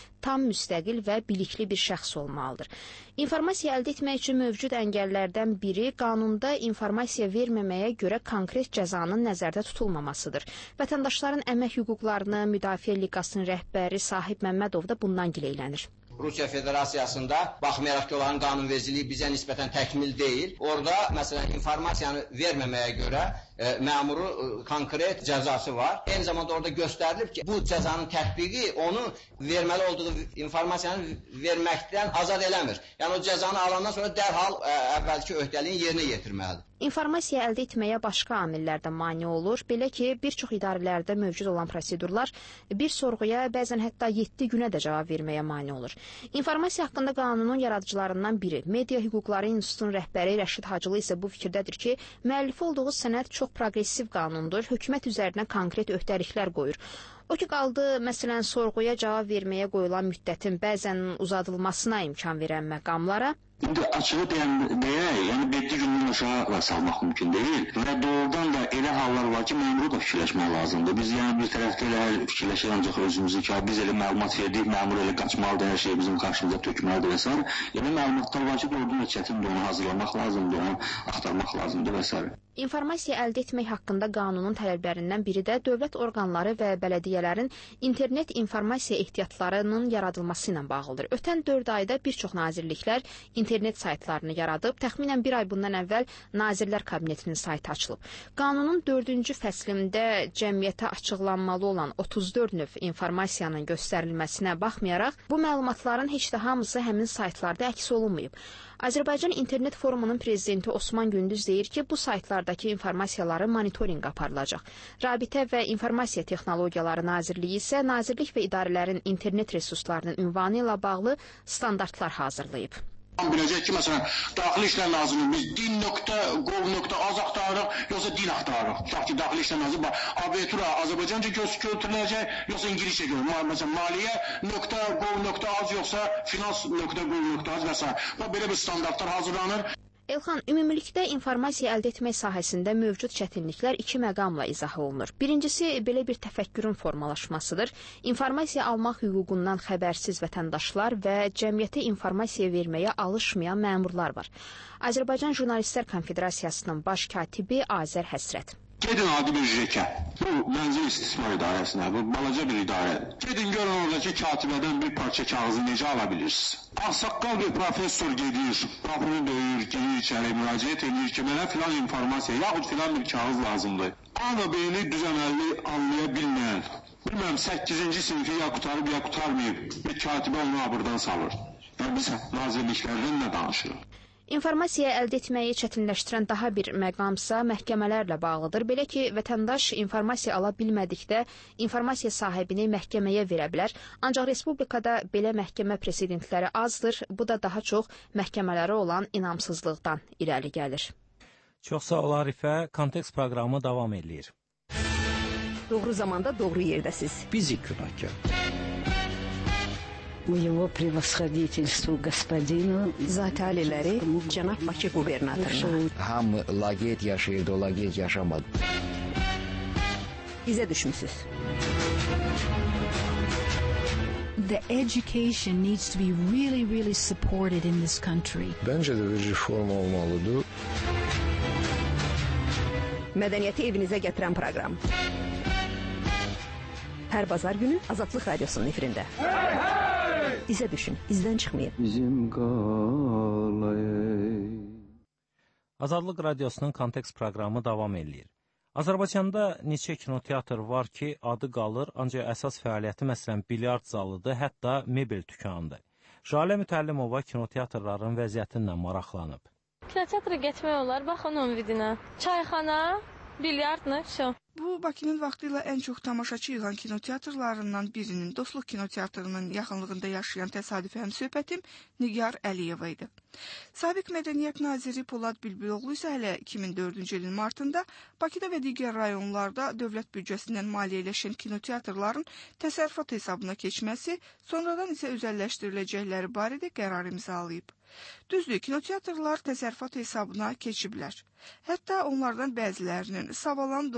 Speaker 2: tam müstəqil və bilikli bir şəxs olmalıdır. İnformasiya əldə etmək üçün mövcud əngəllərdən biri qanunda informasiya verməməyə görə konkret cəzanın nəzərdə tutulmamasıdır. Vətəndaşların əmək hüquqlarını Müdafiə Liqasının rəhbəri Sahib Məmmədov da bundan gileylənir.
Speaker 3: Rusiya Federasiyasında baxmayaraq ki, onların qanunvericiliyi bizə nisbətən təkmil deyil. Orada məsələn informasiyanı verməməyə görə e, məmuru e, konkret cəzası var. Eyni zamanda orada göstərilib ki, bu cəzanın tətbiqi onu verməli olduğu informasiyanı verməkdən azad eləmir. Yəni o cəzanı alandan sonra dərhal ə, əvvəlki öhdəliyin yerinə yetirməlidir.
Speaker 2: İnformasiya əldə etməyə başqa amillər də mane olur. Belə ki, bir çox idarələrdə mövcud olan prosedurlar bir sorğuya bəzən hətta yeddi günə də cavab verməyə mane olur. İnformasiya haqqında qanunun yaradıcılarından biri, Media Hüquqları İnstitutunun rəhbəri Rəşid Hacılı isə bu fikirdədir ki, müəllifi olduğu sənəd çox progressiv qanundur, hökumət üzərinə konkret öhdəliklər qoyur. O ki qaldı, məsələn, sorğuya cavab verməyə qoyulan müddətin bəzən uzadılmasına imkan verən məqamlara.
Speaker 4: İndi açığı deyə, yəni yeddi gündən aşağı salmaq mümkün deyil və doğrudan da elə hallar var ki, məmuru da fikirləşmək lazımdır. Biz yəni bir tərəfdə elə fikirləşir ancaq özümüzü ki, biz elə məlumat verdik, məmur elə qaçmalıdır, hər şey bizim qarşımıza tökməlidir və s. Elə məlumatlar var ki, doğrudan da çətindir, onu hazırlamaq lazımdır, onu axtarmaq lazımdır və s.
Speaker 2: İnformasiya əldə etmək haqqında qanunun tələblərindən biri də dövlət orqanları və bələdiyyələrin internet informasiya ehtiyatlarının yaradılması ilə bağlıdır. Ötən dörd ayda bir çox nazirliklər internet saytlarını yaradıb, təxminən bir ay bundan əvvəl Nazirlər Kabinetinin saytı açılıb. Qanunun dördüncü fəslində cəmiyyətə açıqlanmalı olan otuz dörd növ informasiyanın göstərilməsinə baxmayaraq, bu məlumatların heç də hamısı həmin saytlarda əks olunmayıb. Azərbaycan İnternet Forumunun prezidenti Osman Gündüz deyir ki, bu saytlardakı informasiyaları monitorinq aparılacaq. Rabitə və İnformasiya Texnologiyaları Nazirliyi isə nazirlik və idarələrin internet resurslarının ünvanı ilə bağlı standartlar hazırlayıb.
Speaker 4: Biləcək ki, məsələn, Daxili İşlər Nazirliyi biz din.gov.az axtarırıq, yoxsa din axtarırıq. Tutaq ki, Daxili İşlər Nazirliyi abitura Azərbaycanca götürüləcək, yoxsa İngiliscə götürüləcək. Məsələn, maliyyə.gov.az yoxsa finans.gov.az və s. Belə bir standartlar hazırlanır.
Speaker 2: Elxan, ümumilikdə informasiya əldə etmək sahəsində mövcud çətinliklər iki məqamla izah olunur. Birincisi, belə bir təfəkkürün formalaşmasıdır. İnformasiya almaq hüququndan xəbərsiz vətəndaşlar və cəmiyyətə informasiya verməyə alışmayan məmurlar var. Azərbaycan Jurnalistlər Konfederasiyasının baş katibi Azər Həsrət.
Speaker 4: Gedin adi bir jekə, bu mənzil istismar idarəsinə, bu balaca bir idarədir. Gedin görün oradakı katibədən bir parça kağızı necə ala bilirsiniz? Ağsaqqal bir professor gedir, qapını döyür, girir içəri, müraciət edir ki, mənə filan informasiya, yaxud filan bir kağız lazımdır. Ana beyni düzəməlli anlaya bilməyən, bilməm səkkizinci sinfi ya qutarıb ya qutarmayıb, bir katibə onu abırdan salır. Yəni biz nazirliklərdən nə danışırıq?
Speaker 2: İnformasiya əldə etməyi çətinləşdirən daha bir məqamsa məhkəmələrlə bağlıdır. Belə ki, vətəndaş informasiya ala bilmədikdə informasiya sahibini məhkəməyə verə bilər. Ancaq respublikada belə məhkəmə presedentləri azdır. Bu da daha çox məhkəmələrə olan inamsızlıqdan irəli gəlir.
Speaker 14: Çox sağ ol Arifə. Kontekst proqramı davam edir.
Speaker 5: Doğru zamanda doğru yerdəsiz.
Speaker 24: Bizi günahkar.
Speaker 5: Его превосходительству господину Zat aliləri cənab Bakı qubernatoruna.
Speaker 24: Hamı laqeyd yaşayırdı, o laqeyd yaşamadı.
Speaker 5: İzə düşmüsünüz.
Speaker 6: The education needs to be really, really supported in this country.
Speaker 21: Bence de bir reform olmalıdır.
Speaker 5: Mədəniyyəti evinizə gətirən proqram. Hər bazar günü Azadlıq Radiosunun efirində. Hey, hey! İzə düşün, izdən çıxmayın.
Speaker 24: Bizim qalayı.
Speaker 14: Azadlıq Radiosunun Kontekst proqramı davam edir. Azərbaycanda neçə kinoteatr var ki, adı qalır, ancaq əsas fəaliyyəti məsələn bilyard zalıdır, hətta mebel dükanıdır. Jalə Mütəllimova kinoteatrların vəziyyətindən maraqlanıb.
Speaker 17: Kinoteatra getmək olar, baxın onun vidinə. Çayxana, bilyardlı, şo.
Speaker 12: Bu, Bakının vaxtıyla ən çox tamaşaçı yığan kinoteatrlarından birinin, Dostluq kinoteatrının yaxınlığında yaşayan təsadüfi həmsöhbətim Nigar Əliyeva idi. Sabiq Mədəniyyət Naziri Polad Bülbüloğlu isə hələ iki min dördüncü ilin martında Bakıda və digər rayonlarda dövlət büdcəsindən maliyyələşən kinoteatrların təsərrüfat hesabına keçməsi, sonradan isə özəlləşdiriləcəkləri barədə qərar imzalayıb. Düzdür, kinoteatrlar təsərrüfat hesabına keçiblər. Hətta onlardan bəzilərinin Savalan, Dostluq,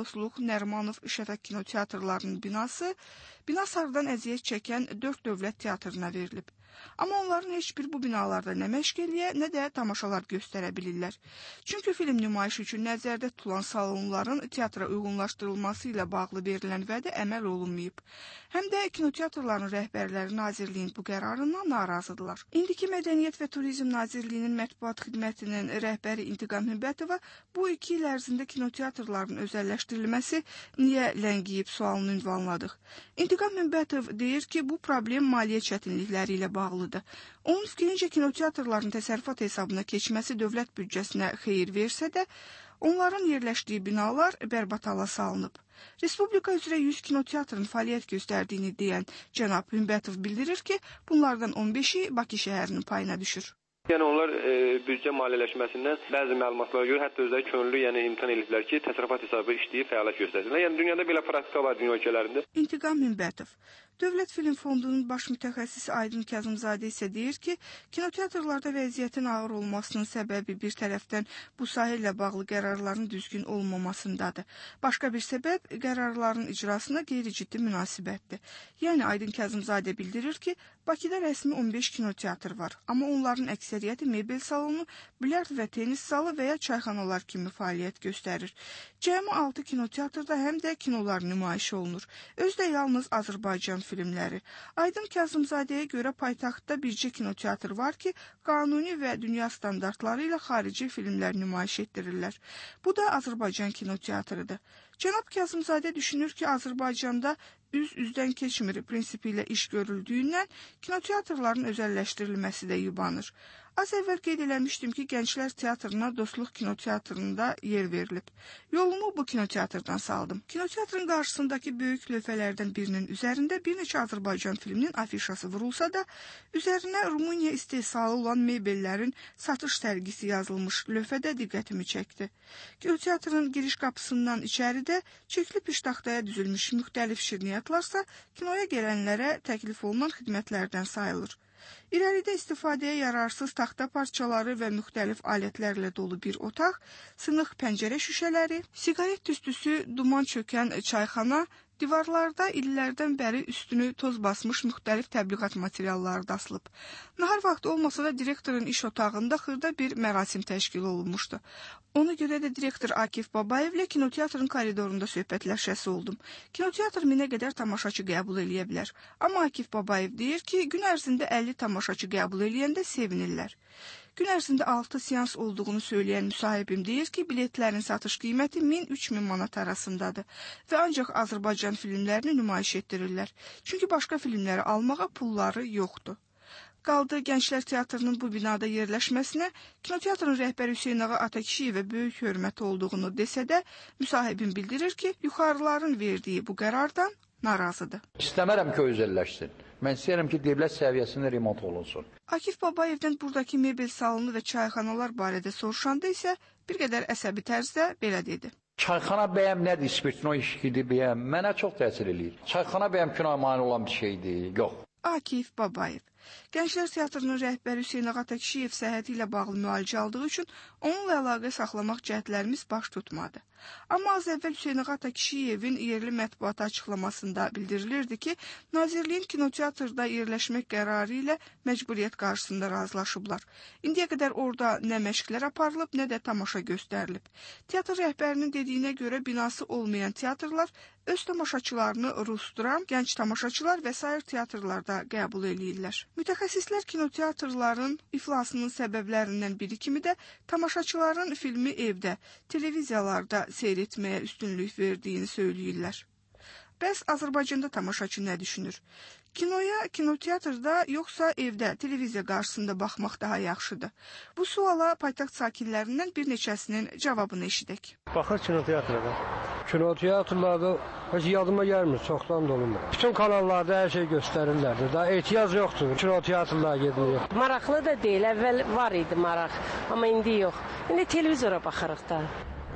Speaker 12: Nərimanov Şəfəq kinoteatrlarının binası Binasardan əziyyət çəkən dörd dövlət teatrına verilib. Amma onların heç bir bu binalarda nə məşğəliyə, nə də tamaşalar göstərə bilirlər. Çünki film nümayişi üçün nəzərdə tutulan salonların teatra uyğunlaşdırılması ilə bağlı verilən vədə əməl olunmayıb. Həm də kinoteatrların rəhbərləri Nazirliyin bu qərarından narazıdırlar. İndiki Mədəniyyət və Turizm Nazirliyinin mətbuat xidmətinin rəhbəri İntiqam Hümbətova bu iki il ərzində kinoteatrların özəlləşdirilməsi niyə ləngiyib sualını ünvanladıq. İntiqam Hümbətov deyir ki, bu problem maliyyə çətinlikləri ilə bağlıdır. Onun fikrincə kinoteatrların təsərrüfat hesabına keçməsi dövlət büdcəsinə xeyir versə də, onların yerləşdiyi binalar bərbat hala salınıb. Respublika üzrə yüz kinoteatrın fəaliyyət göstərdiyini deyən cənab Hümbətov bildirir ki, bunlardan on beşi Bakı şəhərinin payına düşür.
Speaker 1: Yəni onlar e, büdcə maliyyələşməsindən bəzi məlumatlara görə hətta özləri könüllü, yəni imkan ediblər ki, təsərrüfat hesabı işləyib fəaliyyət göstərsinlər. Yəni dünyada belə praktika var dünya ölkələrində.
Speaker 12: İntiqam Hümbətov Dövlət Film Fondunun baş mütəxəssisi Aydın Kazımzadə isə deyir ki, kinoteatrlarda vəziyyətin ağır olmasının səbəbi bir tərəfdən bu sahə ilə bağlı qərarların düzgün olmamasındadır. Başqa bir səbəb qərarların icrasına qeyri-ciddi münasibətdir. Yəni Aydın Kazımzadə bildirir ki, Bakıda rəsmi on beş kinoteatr var, amma onların əksəriyyəti mebel salonu, bilyard və tenis zalı və ya çayxanalar kimi fəaliyyət göstərir. Cəmi altı kinoteatrda həm də kinolar nümayiş olunur. Özdə yalnız Azərbaycan filmləri. Aydın Kazımzadəyə görə paytaxtda bircə kinoteatr var ki, qanuni və dünya standartları ilə xarici filmlər nümayiş etdirirlər. Bu da Azərbaycan kinoteatrıdır. Cənab Kazımzadə düşünür ki, Azərbaycanda üz-üzdən keçmir prinsipi ilə iş görüldüyündən kinoteatrların özəlləşdirilməsi də yubanır. Az əvvəl qeyd eləmişdim ki, Gənclər Teatrına Dostluq kinoteatrında yer verilib. Yolumu bu kinoteatrdan saldım. Kinoteatrın qarşısındakı böyük lövhələrdən birinin üzərində bir neçə Azərbaycan filminin afişası vurulsa da, üzərinə Rumıniya istehsalı olan mebellərin satış sərgisi yazılmış lövhədə diqqətimi çəkdi. Kinoteatrın giriş qapısından içəridə çəkili piştaxtaya düzülmüş müxtəlif şirniyyatlarsa kinoya gələnlərə təklif olunan xidmətlərdən sayılır. İrəlidə istifadəyə yararsız taxta parçaları və müxtəlif alətlərlə dolu bir otaq, sınıq pəncərə şüşələri, siqaret tüstüsü, duman çökən çayxana, divarlarda illərdən bəri üstünü toz basmış müxtəlif təbliğat materialları da asılıb. Nahar vaxtı olmasa da direktorun iş otağında xırda bir mərasim təşkil olunmuşdu. Ona görə də direktor Akif Babayevlə kinoteatrın koridorunda söhbətləşəsi oldum. Kinoteatr minə qədər tamaşaçı qəbul eləyə bilər. Amma Akif Babayev deyir ki, gün ərzində əlli tamaşaçı qəbul eləyəndə sevinirlər. Gün ərzində altı seans olduğunu söyləyən müsahibim deyir ki, biletlərin satış qiyməti min üç min manat arasındadır və ancaq Azərbaycan filmlərini nümayiş etdirirlər. Çünki başqa filmləri almağa pulları yoxdur. Qaldı Gənclər Teatrının bu binada yerləşməsinə kinoteatrın rəhbəri Hüseyn Ağa Atakişiyevə böyük hörməti olduğunu desə də, müsahibim bildirir ki, yuxarıların verdiyi bu qərardan narazıdır.
Speaker 8: İstəmərəm ki, özəlləşsin. Mən istəyirəm ki, dövlət səviyyəsində remont olunsun.
Speaker 12: Akif Babayevdən buradakı mebel salonu və çayxanalar barədə soruşanda isə bir qədər əsəbi tərzdə belə dedi.
Speaker 8: Çayxana bəyəm nədir, spirtino işkidir bəyəm, mənə çox təsir eləyir. Çayxana bəyəm kinoya mane olan bir şeydir, yox.
Speaker 12: Akif Babayev Gənclər Teatrının rəhbəri Hüseyn Ağa Atakişiyev səhhəti ilə bağlı müalicə aldığı üçün onunla əlaqə saxlamaq cəhdlərimiz baş tutmadı. Amma az əvvəl Hüseyn Ağa Atakişiyevin yerli mətbuata açıqlamasında bildirilirdi ki, Nazirliyin kinoteatrda yerləşmək qərarı ilə məcburiyyət qarşısında razılaşıblar. İndiyə qədər orada nə məşqlər aparılıb, nə də tamaşa göstərilib. Teatr rəhbərinin dediyinə görə binası olmayan teatrlar öz tamaşaçılarını rus dram, gənc tamaşaçılar və sair teatrlarda qəbul eləyirlər. Mütəxəssislər kinoteatrların iflasının səbəblərindən biri kimi də tamaşaçıların filmi evdə, televiziyalarda seyr etməyə üstünlük verdiyini söyləyirlər. Bəs Azərbaycanda tamaşaçı nə düşünür? Kinoya kinoteatrda yoxsa evdə, televiziya qarşısında baxmaq daha yaxşıdır? Bu suala paytaxt sakinlərindən bir neçəsinin cavabını eşidək.
Speaker 11: Baxır kinoteatrda. Kinoteatrlarda heç yadıma gəlmir, çoxdan dolunur. Bütün kanallarda hər şey göstərirlərdi. Daha ehtiyac yoxdur kinoteatrlara getməyə.
Speaker 9: Maraqlı da deyil, əvvəl var idi maraq, amma indi yox. İndi televizora baxırıq da.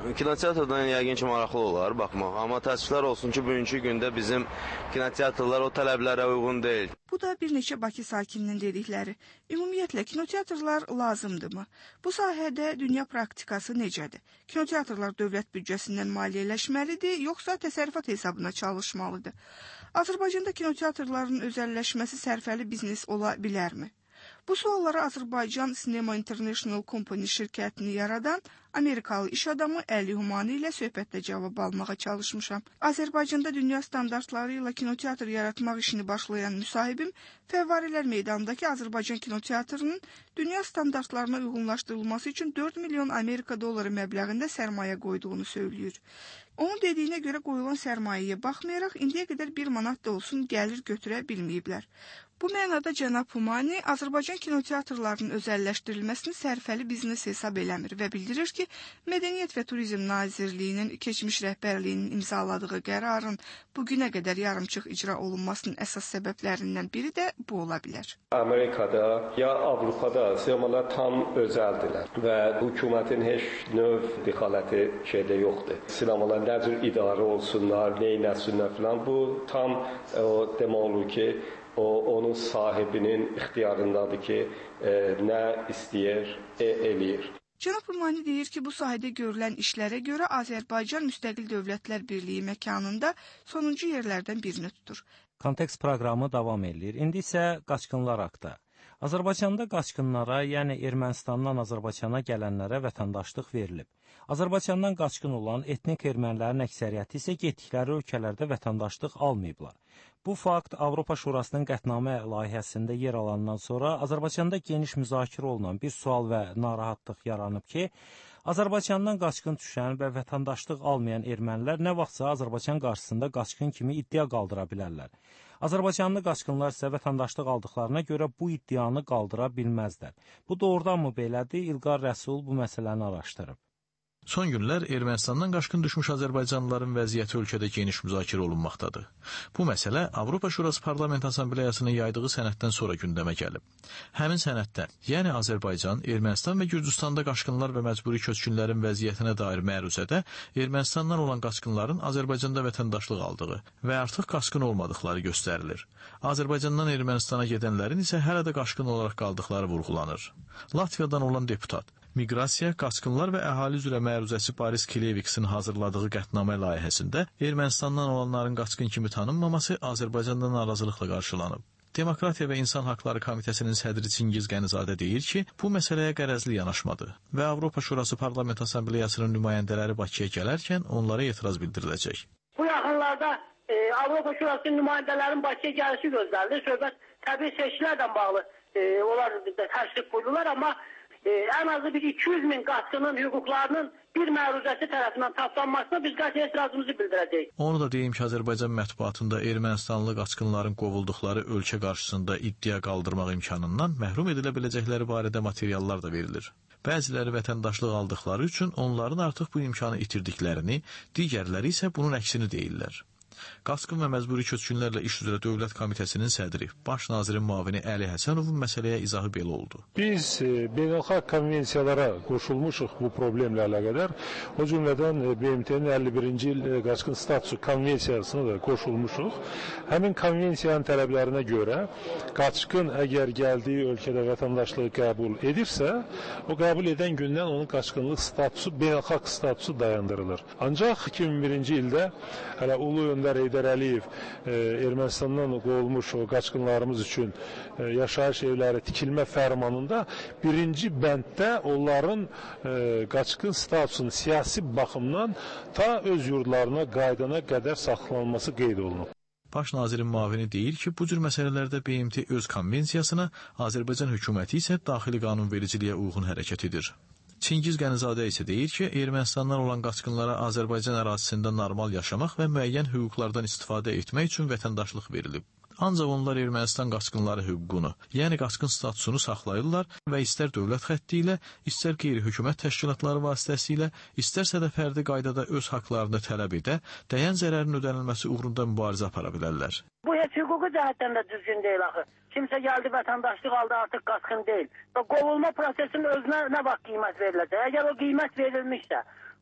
Speaker 15: Kinoteatrdan yəqin ki, maraqlı olar baxmaq, amma təəssüflər olsun ki, bugünkü gündə bizim kinoteatrlar o tələblərə uyğun deyil.
Speaker 12: Bu da bir neçə Bakı sakininin dedikləri. Ümumiyyətlə, kinoteatrlar lazımdırmı? Bu sahədə dünya praktikası necədir? Kinoteatrlar dövlət büdcəsindən maliyyələşməlidir, yoxsa təsərrüfat hesabına çalışmalıdır? Azərbaycanda kinoteatrların özəlləşməsi sərfəli biznes ola bilərmi? Bu suallara Azərbaycan Cinema International Company şirkətini yaradan Amerikalı iş adamı Əli Humani ilə söhbətdə cavab almağa çalışmışam. Azərbaycanda dünya standartları ilə kinoteatr yaratmaq işini başlayan müsahibim Fəvvarilər meydanındakı Azərbaycan kinoteatrının dünya standartlarına uyğunlaşdırılması üçün dörd milyon Amerika dolları məbləğində sərmayə qoyduğunu söylüyor. Onun dediyinə görə qoyulan sərmayəyə baxmayaraq, indiyə qədər bir manat da olsun gəlir götürə bilməyiblər. Bu mənada cənab Humani Azərbaycan kinoteatrlarının özəlləşdirilməsini sərfəli biznes hesab eləmir və bildirir ki, Mədəniyyət və Turizm Nazirliyinin keçmiş rəhbərliyinin imzaladığı qərarın bugünə qədər yarımçıq icra olunmasının əsas səbəblərindən biri də bu ola bilər.
Speaker 18: Amerikada ya Avropada sinemalar tam özəldirlər və hökumətin heç növ dixaləti şeydə yoxdur. Sinemalar nə cür idarə olsunlar, neynəsinlər filan, bu tam o demək olur ki, o onun sahibinin ixtiyarındadır ki, e, nə istəyir, e, eləyir.
Speaker 12: Cənab Rumani deyir ki, bu sahədə görülən işlərə görə Azərbaycan Müstəqil Dövlətlər Birliyi məkanında sonuncu yerlərdən birini tutur.
Speaker 14: Kontekst proqramı davam edir. İndi isə qaçqınlar haqqında. Azərbaycanda qaçqınlara, yəni Ermənistandan Azərbaycana gələnlərə vətəndaşlıq verilib. Azərbaycandan qaçqın olan etnik ermənilərin əksəriyyəti isə getdikləri ölkələrdə vətəndaşlıq almayıblar. Bu fakt Avropa Şurasının qətnamə layihəsində yer alandan sonra Azərbaycanda geniş müzakirə olunan bir sual və narahatlıq yaranıb ki, Azərbaycandan qaçqın düşən və vətəndaşlıq almayan ermənilər nə vaxtsa Azərbaycan qarşısında qaçqın kimi iddia qaldıra bilərlər. Azərbaycanlı qaçqınlar isə vətəndaşlıq aldıqlarına görə bu iddianı qaldıra bilməzlər. Bu doğrudanmı belədir? İlqar Rəsul bu məsələni araşdırıb.
Speaker 19: Son günlər Ermənistandan qaçqın düşmüş azərbaycanlıların vəziyyəti ölkədə geniş müzakirə olunmaqdadır. Bu məsələ Avropa Şurası Parlament Assambleyasının yaydığı sənəddən sonra gündəmə gəlib. Həmin sənəddə, yəni Azərbaycan, Ermənistan və Gürcüstanda qaçqınlar və məcburi köçkünlərin vəziyyətinə dair məruzədə Ermənistandan olan qaçqınların Azərbaycanda vətəndaşlıq aldığı və artıq qaçqın olmadıqları göstərilir. Azərbaycandan Ermənistana gedənlərin isə hələ də qaçqın olaraq qaldıqları vurğulanır. Latviyadan olan deputat, Miqrasiya, Qaçqınlar və Əhali üzrə məruzəsi Boris Kileviksin hazırladığı qətnamə layihəsində Ermənistandan olanların qaçqın kimi tanınmaması Azərbaycanda narazılıqla qarşılanıb. Demokratiya və İnsan Haqları Komitəsinin sədri Çingiz Qənizadə deyir ki, bu məsələyə qərəzli yanaşmadı və Avropa Şurası Parlament Assambleyasının nümayəndələri Bakıya gələrkən onlara etiraz bildiriləcək.
Speaker 20: Bu yaxınlarda e, Avropa Şurasının nümayəndələrin Bakıya gəlişi gözlərilir. Söhbət təbii seçkilərdən bağlı e, onlar təşrif buyururlar, amma Ee, en azı bir iki yüz min qaçqının hüquqlarının bir məruzəsi tərəfindən tapdanmasına biz qəti etirazımızı bildirəcəyik.
Speaker 19: Onu da deyim ki, Azərbaycan mətbuatında Ermənistanlı qaçqınların qovulduqları ölkə qarşısında iddia qaldırmaq imkanından məhrum edilə biləcəkləri barədə materiallar da verilir. Bəziləri vətəndaşlıq aldıqları üçün onların artıq bu imkanı itirdiklərini, digərləri isə bunun əksini deyirlər. Qaçqın və məcburi köçkünlərlə iş üzrə Dövlət Komitəsinin sədri, Baş nazirin müavini Əli Həsənovun məsələyə izahı belə oldu.
Speaker 13: Biz e, beynəlxalq konvensiyalara qoşulmuşuq bu problemlə əlaqədar. O cümlədən e, B M T'nin əlli birinci il e, qaçqın statusu konvensiyasına da qoşulmuşuq. Həmin konvensiyanın tələblərinə görə qaçqın əgər gəldiyi ölkədə vətəndaşlığı qəbul edirsə, o qəbul edən gündən onun qaçqınlıq statusu, beynəlxalq statusu dayandırılır. Ancaq iki min birinci ildə hələ Ulu Öndər Heydər Əliyev e, Ermənistandan qovulmuş o qaçqınlarımız üçün e, yaşayış evləri tikilmə fərmanında birinci bənddə onların e, qaçqın statusunun siyasi baxımdan ta öz yurdlarına qaydana qədər saxlanılması qeyd olunub.
Speaker 19: Baş nazirin müavini deyir ki, bu cür məsələlərdə B M T öz konvensiyasına, Azərbaycan hökuməti isə daxili qanunvericiliyə uyğun hərəkət edir. Çingiz Qənizadə isə deyir ki, Ermənistandan olan qaçqınlara Azərbaycan ərazisində normal yaşamaq və müəyyən hüquqlardan istifadə etmək üçün vətəndaşlıq verilib. Ancaq onlar Ermənistan qaçqınları hüququnu, yəni qaçqın statusunu saxlayırlar və istər dövlət xətti ilə, istər qeyri-hökumət təşkilatları vasitəsilə, istərsə də fərdi qaydada öz haqlarını tələb edə, dəyən zərərin ödənilməsi uğrunda mübarizə apara bilərlər.
Speaker 20: Bu heç hüquqi cəhətdən də düzgün deyil axı. Kimsə gəldi vətəndaşlıq aldı, artıq qaçqın deyil. Və qovulma prosesinin özünə nə vaxt qiymət veriləcək? Əgər o qiymət verilmişsə,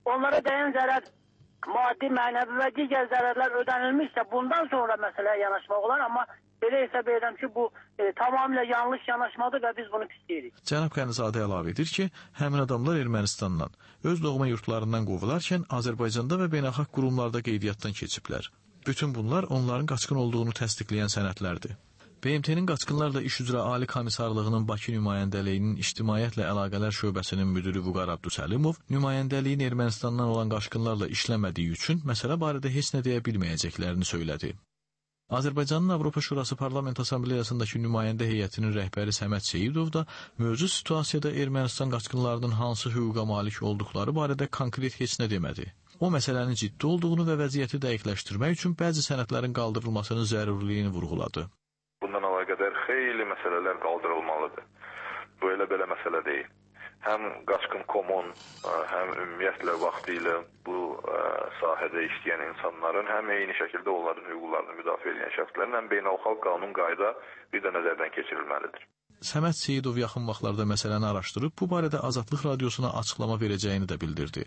Speaker 20: onlara dəyan zərər maddi, mənəvi və digər zərərlər ödənilmişsə bundan sonra məsələyə yanaşmaq olar, amma belə hesab edirəm ki, bu e, tamamilə yanlış yanaşmadır və biz bunu pisləyirik.
Speaker 19: Cənab Qənizadə əlavə edir ki, həmin adamlar Ermənistandan, öz doğma yurtlarından qovularkən Azərbaycanda və beynəlxalq qurumlarda qeydiyyatdan keçiblər. Bütün bunlar onların qaçqın olduğunu təsdiqləyən sənədlərdir. B M T-nin qaçqınlarla iş üzrə Ali Komissarlığının Bakı nümayəndəliyinin İctimaiyyətlə Əlaqələr şöbəsinin müdiri Vüqar Abdusəlimov nümayəndəliyin Ermənistandan olan qaçqınlarla işləmədiyi üçün məsələ barədə heç nə deyə bilməyəcəklərini söylədi. Azərbaycanın Avropa Şurası Parlament Assambleyasındakı nümayəndə heyətinin rəhbəri Səməd Seyidov da mövcud situasiyada Ermənistan qaçqınlarının hansı hüquqa malik olduqları barədə konkret heç nə demədi. O məsələnin ciddi olduğunu və vəziyyəti dəqiqləşdirmək üçün bəzi sənədlərin qaldırılmasının zərurliyini vurğuladı.
Speaker 7: Bundan əlaqədar xeyli məsələlər qaldırılmalıdır. Bu elə belə məsələ deyil. Həm qaçqın komon, həm ümumiyyətlə vaxtilə bu ə, sahədə işləyən insanların, həm eyni şəkildə onların hüquqlarını müdafiə edən şəxslərin, həm beynəlxalq qanun qayda bir də nəzərdən keçirilməlidir.
Speaker 19: Səməd Seyidov yaxın vaxtlarda məsələni araşdırıb, bu barədə Azadlıq Radiosuna açıqlama verəcəyini də bildirdi.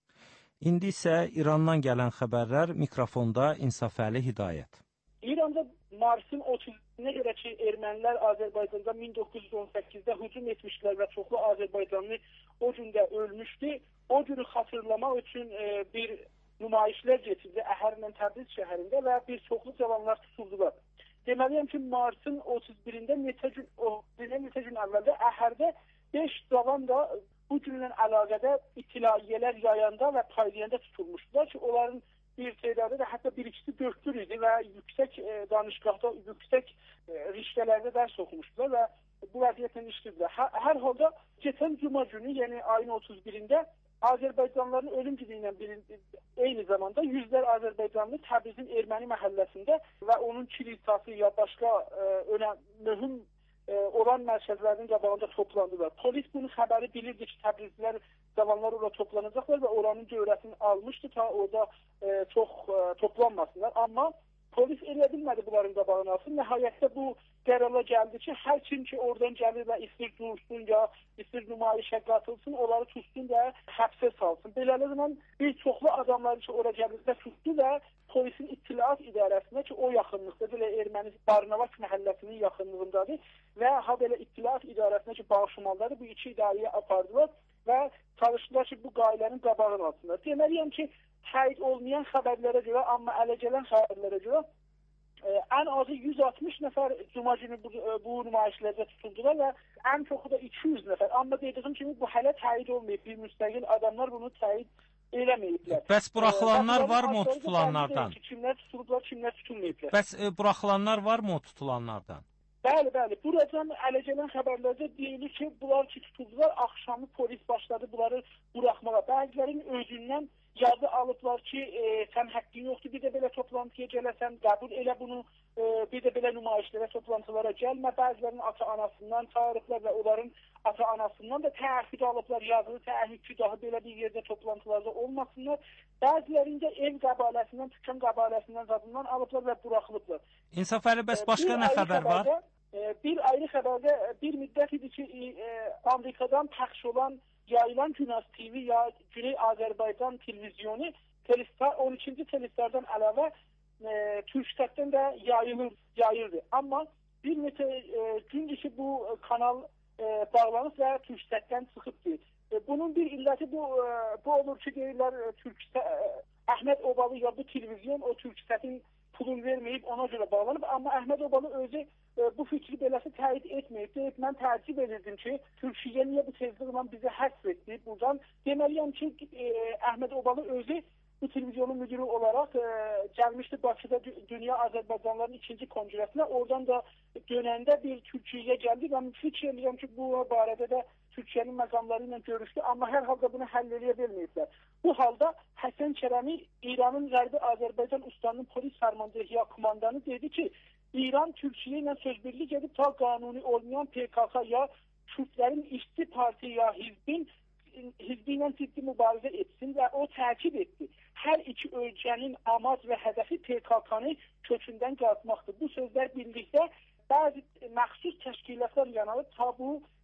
Speaker 14: İndi isə İrandan gələn xəbərlər, mikrofonda İnsafəli Hidayət.
Speaker 10: İranda Marsın otuzuna görə ki, ermənilər Azərbaycanda min doqquz yüz on səkkizdə hücum etmişlər və çoxlu Azərbaycanlı o gündə ölmüşdü. O günü xatırlamaq üçün e, bir nümayişlər keçirdi Əhərlə Təbriz şəhərində və bir çoxlu cavanlar tutuldular. Deməliyəm ki, Marsın otuz birində neçə gün, o, neçə gün əvvəldə Əhərdə beş cavan da bu günlə əlaqədə itilaiyələr yayanda və paylayanda tutulmuşdular ki, onların bir tedadı da hətta bir ikisi dörtdür idi və yüksək e, danışqahda, yüksək e, riştələrdə dərs oxumuşdular və bu vəziyyətlə işlədilər. Hər, hər halda keçən cuma günü, yəni ayın otuz birində Azərbaycanlıların ölüm günü ilə eyni zamanda yüzlər Azərbaycanlı Təbrizin erməni məhəlləsində və onun kilisası ya başqa e, önəm, mühüm e, olan mərkəzlərinin qabağında toplandılar. Polis bunu xəbəri bilirdi ki, Təbrizlilər zamanlar orada toplanacaqlar və oranın görəsini almışdı ta orada e, çox e, toplanmasınlar. Amma polis elə bilmədi bunların qabağını alsın. Nəhayətdə bu qərara gəldi ki, hər kim ki oradan gəlir və istir dursun ya istir nümayişə qatılsın, onları tutsun və həbsə salsın. Beləliklə bir çoxlu adamları ki oraya gəlirsə tutdu və polisin İttilaat İdarəsinə ki o yaxınlıqda, belə erməni Barnavak məhəlləsinin yaxınlığındadır və ha belə İttilaat İdarəsinə ki bağışımalları bu iki idarəyə apardılar və çalışdılar ki, bu qailənin qabağını alsınlar. Deməliyəm ki, təyin olmayan xəbərlərə görə, amma ələ gələn xəbərlərə görə e, ən azı yüz altmış nəfər cuma günü bu, bu nümayişlərdə tutuldular və ən çoxu da iki yüz nəfər. Amma dediyim kimi, bu hələ təyin olmayıb. Bir müstəqil adamlar bunu təyin eləməyiblər.
Speaker 14: Bəs buraxılanlar e, varmı o tutulanlardan?
Speaker 10: Ki, kimlər tutulublar, kimlər tutulmayıblar.
Speaker 14: Bəs e, buraxılanlar varmı o tutulanlardan?
Speaker 10: Bəli, bəli. Buradan ələ gələn xəbərlərdə deyilir ki, bunlar ki tutuldular, axşamı polis başladı bunları buraxmağa. Bəzilərinin özündən yazı alıblar ki, e, sən həqqin yoxdur, bir də belə toplantıya gələsən, qəbul elə bunu, e, bir də belə nümayişlərə, toplantılara gəlmə. Bəzilərinin ata-anasından çağırıblar və onların ata-anasından da təəhhüd alıblar, yazılı təəhhüd ki, daha belə bir yerdə toplantılarda olmasınlar. Bəzilərində ev qəbaləsindən, tükan qəbaləsindən zadından alıblar və buraxılıblar.
Speaker 14: İnsafəli, bəs başqa nə xəbər var?
Speaker 10: E, bir ayrı xəbərdə bir müddət idi ki, e, Amerikadan pəxş olan yayılan Günas T V ya Güney Azərbaycan televizyonu Telestar, on ikinci Telestardan əlavə e, Türkstətdən də yayılır, yayırdı. Amma bir neçə e, gündür ki, bu kanal e, bağlanıb və Türkstətdən çıxıbdır. E, bunun bir illəti bu, e, bu olur ki, deyirlər Türkstət, e, Əhməd Obalı ya bu televizyon o Türkstətin pulun verməyib, ona görə bağlanıb. Amma Əhməd Obalı özü e, bu fikri beləsi təyid etməyib. Deyib, mən təəccüb edirdim ki, Türkiyə niyə bu tezliklə bizi həsr etdi? Buradan deməliyəm ki, e, Əhməd Obalı özü bu televizyonun müdürü olaraq e, gəlmişdi Bakıda Dünya Azərbaycanların ikinci konqresinə. Oradan da dönəndə bir Türkiyəyə gəldi və fikir edirəm ki, bu barədə də Türkiyənin məqamları ilə görüşdü, amma hər halda bunu həll edə bilməyiblər. Bu halda Həsən Kərəmi, İranın Qərbi Azərbaycan Ustanının polis fərmandehliyi komandanı dedi ki, İran Türkiyə ilə sözbirlik edib ta qanuni olmayan P K K ya Kürtlərin İşçi Parti ya Hizbin Hizbi ilə ciddi mübarizə etsin və o təkid etdi. Hər iki ölkənin amac və hədəfi P K K-nı kökündən qalxmaqdır. Bu sözlər birlikdə bəzi məxsus təşkilatlar yanılıb ta bu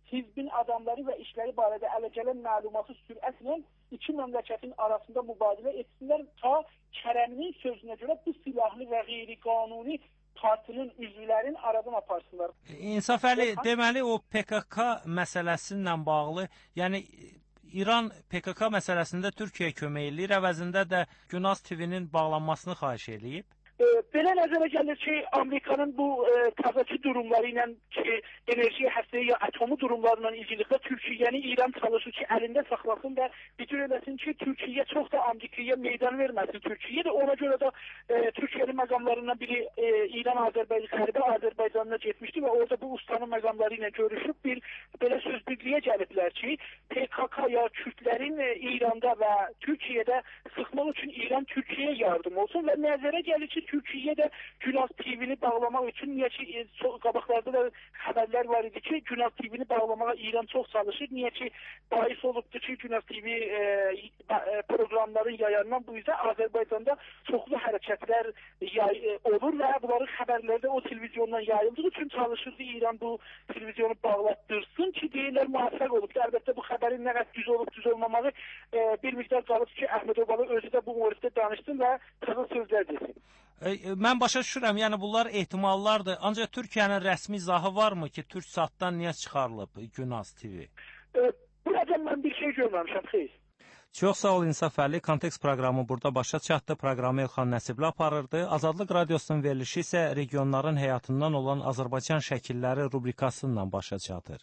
Speaker 10: hizbin adamları və işləri barədə ələ gələn məlumatı sürətlə iki məmləkətin arasında mübadilə etsinlər ta Kərəminin sözünə görə bu silahlı və qeyri-qanuni partinin üzvlərini aradan aparsınlar.
Speaker 14: İnsaf Əli, deməli o P K K məsələsi ilə bağlı, yəni İran P K K məsələsində Türkiyəyə kömək eləyir, əvəzində də Günaz T V-nin bağlanmasını xahiş eləyib.
Speaker 10: E, belə nəzərə gəlir ki, Amerikanın bu e, təzəki durumları ilə ki, enerji həstəyi ya atomu durumlarla ilgilikdə Türkiyəni İran çalışır ki, əlində saxlasın və bitir eləsin ki, Türkiyə çox da Amerikaya meydan verməsin. Türkiyə də ona görə də e, Türkiyənin məqamlarından biri e, İran Azərbaycan, Qərbi Azərbaycanına getmişdi və orada bu ustanın məqamları ilə görüşüb bir belə söz birliyə gəliblər ki, P K K ya Kürtlərin e, İranda və Türkiyədə sıxmaq üçün İran Türkiyəyə yardım olsun və nəzərə gəlir ki, Türkiyə də Günaz T V-ni bağlamaq üçün, niyə ki, e, qabaqlarda da xəbərlər var idi ki, Günaz T V-ni bağlamağa İran çox çalışır. Niyə ki, bahis olubdur ki, Günaz T V e, e, proqramların yayandan bu yüzden Azərbaycanda çoxlu hərəkətlər yay, e, olur və bunların xəbərləri də o televizyondan yayıldığı üçün çalışırdı İran bu televizyonu bağlatdırsın ki, deyirlər müvəffəq olubdur. Əlbəttə bu xəbərin nə qədər düz olub, düz olmamağı e, bir miktar qalıb ki, Əhmədoğlu özü də bu mövzuda danışsın və təzə sözlər desin.
Speaker 14: E, mən başa düşürəm, yəni bunlar ehtimallardır. Ancaq Türkiyənin rəsmi izahı varmı ki, Türksatdan niyə çıxarılıb Günaz T V?
Speaker 10: E, burada mən bir şey görməmişəm, xeyr.
Speaker 14: Çox sağ ol İnsaf Əli. Kontekst proqramı burada başa çatdı. Proqramı Elxan Nəsibli aparırdı. Azadlıq Radiosunun verilişi isə regionların həyatından olan Azərbaycan şəkilləri rubrikası ilə başa çatır.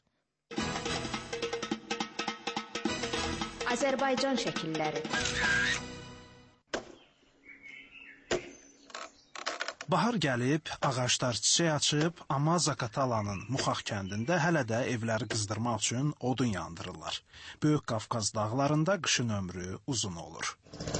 Speaker 2: Azərbaycan şəkilləri.
Speaker 3: Bahar gəlib, ağaclar çiçək açıb, amma Zakatalanın Muxax kəndində hələ də evləri qızdırmaq üçün odun yandırırlar. Böyük Qafqaz dağlarında qışın ömrü uzun olur.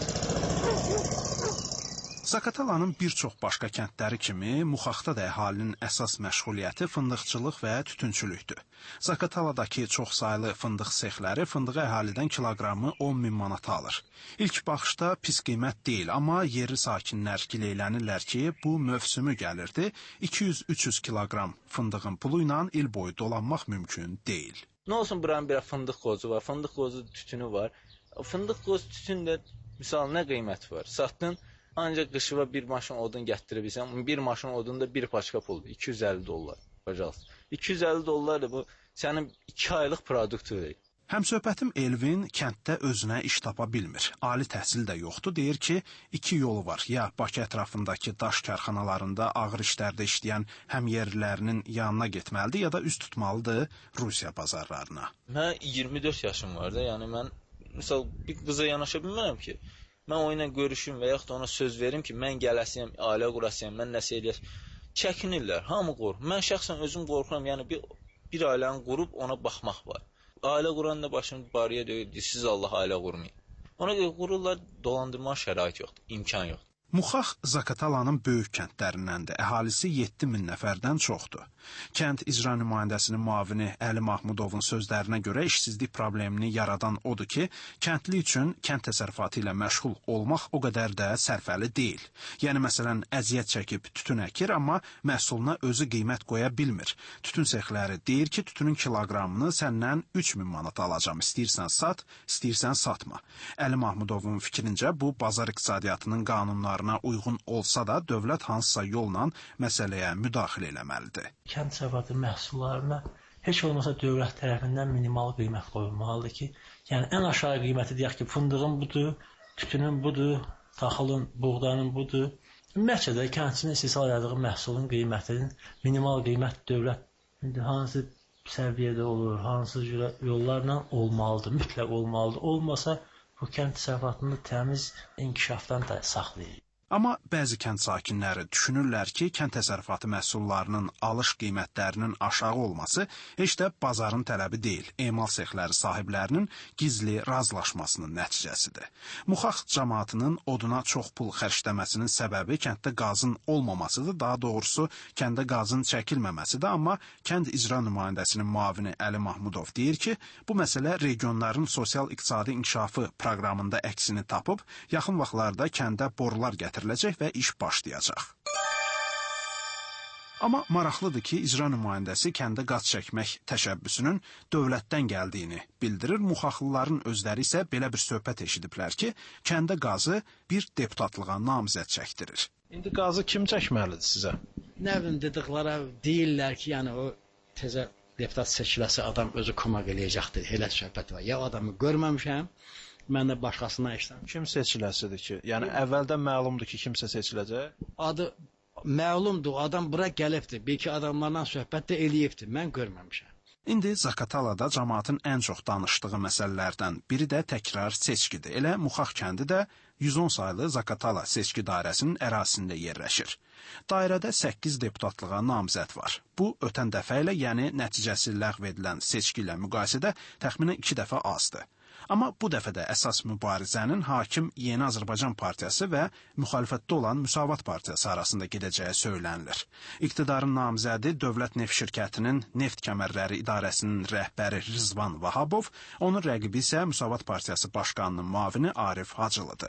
Speaker 3: Zakatalanın bir çox başqa kəndləri kimi Muxaxda da əhalinin əsas məşğuliyyəti fındıqçılıq və tütünçülükdür. Zakataladakı çoxsaylı fındıq sexləri fındığı əhalidən kiloqramı on min manata alır. İlk baxışda pis qiymət deyil, amma yerli sakinlər gileylənirlər ki, bu mövsümü gəlirdi, iki yüz üç yüz kiloqram fındığın pulu ilə il boyu dolanmaq mümkün deyil.
Speaker 16: Nə olsun buranın bir fındıq qozu var, fındıq qozu tütünü var. Fındıq qozu tütündə misal nə qiyməti var? Satdın, ancaq qışıva bir maşın odun gətirə bilsən, bir maşın odunda bir paçka puldur, iki yüz əlli dollar. Bacalsın. iki yüz əlli dollar da bu sənin iki aylıq produktudur.
Speaker 3: Həmsöhbətim Elvin kənddə özünə iş tapa bilmir. Ali təhsil də yoxdur. Deyir ki, iki yolu var. Ya Bakı ətrafındakı daş karxanalarında ağır işlərdə işləyən həmyerlilərinin yanına getməlidir, ya da üz tutmalıdır Rusiya bazarlarına.
Speaker 16: Mən iyirmi dörd yaşım var da, yəni mən misal bir qıza yanaşa bilmərəm ki, mən o ilə görüşüm və yaxud da ona söz verim ki, mən gələsiyəm, ailə qurasıyam, mən nəsə eləyəm. Çəkinirlər, hamı qorxur. Mən şəxsən özüm qorxuram, yəni bir, bir ailəni qurub ona baxmaq var. Ailə quran da başını barıya döyür, siz Allah ailə qurmayın. Ona görə qururlar, dolandırma şərait yoxdur, imkan yoxdur.
Speaker 3: Muxax Zakatalanın böyük kəndlərindəndir. Əhalisi yeddi min nəfərdən çoxdur. Kənd icra nümayəndəsinin müavini Əli Mahmudovun sözlərinə görə işsizlik problemini yaradan odur ki, kəndli üçün kənd təsərrüfatı ilə məşğul olmaq o qədər də sərfəli deyil. Yəni, məsələn, əziyyət çəkib tütün əkir, amma məhsuluna özü qiymət qoya bilmir. Tütün sexləri deyir ki, tütünün kiloqramını səndən üç min manat alacam. İstəyirsən sat, istəyirsən satma. Əli Mahmudovun fikrincə bu bazar iqtisadiyyatının qanunları uyğun olsa da dövlət hansısa yolla məsələyə müdaxilə eləməlidir.
Speaker 22: Kənd təsərrüfatı məhsullarına heç olmasa dövlət tərəfindən minimal qiymət qoyulmalıdır ki, yəni ən aşağı qiyməti deyək ki, fındığın budur, tütünün budur, taxılın, buğdanın budur. Ümumiyyətcə də kəndçinin istehsal elədiyi məhsulun qiymətinin minimal qiymət dövlət hansı səviyyədə olur, hansı yollarla olmalıdır, mütləq olmalıdır. Olmasa bu kənd təsərrüfatını təmiz inkişafdan da saxlayır.
Speaker 3: Amma bəzi kənd sakinləri düşünürlər ki, kənd təsərrüfatı məhsullarının alış qiymətlərinin aşağı olması heç də bazarın tələbi deyil, emal sexləri sahiblərinin gizli razılaşmasının nəticəsidir. Muxax cəmaatının oduna çox pul xərcləməsinin səbəbi kənddə qazın olmamasıdır, daha doğrusu kəndə qazın çəkilməməsidir, amma kənd icra nümayəndəsinin müavini Əli Mahmudov deyir ki, bu məsələ regionların sosial-iqtisadi inkişafı proqramında əksini tapıb, yaxın vaxtlarda kəndə borular gətirir və iş başlayacaq. Amma maraqlıdır ki, icra nümayəndəsi kəndə qaz çəkmək təşəbbüsünün dövlətdən gəldiyini bildirir. Muxaxlıların özləri isə belə bir söhbət eşidiblər ki, kəndə qazı bir deputatlığa namizəd çəkdirir.
Speaker 4: İndi qazı kim çəkməlidir sizə?
Speaker 9: Nə bilim dediklərə deyirlər ki, yəni o təzə deputat seçiləsi adam özü komaq eləyəcəkdir. Elə söhbət var. Ya adamı görməmişəm, mən də başqasından eşitəm.
Speaker 4: Kim seçiləsidir ki? Yəni əvvəldən məlumdur ki, kimsə seçiləcək?
Speaker 9: Adı məlumdur, adam bura gəlibdir. Belki adamlarla söhbət də eləyibdir. Mən görməmişəm.
Speaker 3: İndi Zaqatalada cəmaatın ən çox danışdığı məsələlərdən biri də təkrar seçkidir. Elə Muxax kəndi də yüz on saylı Zaqatala seçki dairəsinin ərazisində yerləşir. Dairədə səkkiz deputatlığa namizəd var. Bu, ötən dəfə ilə, yəni nəticəsi ləğv edilən seçki ilə müqayisədə təxminən iki dəfə azdır. Amma bu dəfə də əsas mübarizənin hakim Yeni Azərbaycan Partiyası və müxalifətdə olan Müsavat Partiyası arasında gedəcəyi söylənilir. İqtidarın namizədi Dövlət Neft Şirkətinin Neft Kəmərləri İdarəsinin rəhbəri Rizvan Vahabov, onun rəqibi isə Müsavat Partiyası Başqanının müavini Arif Hacılıdır.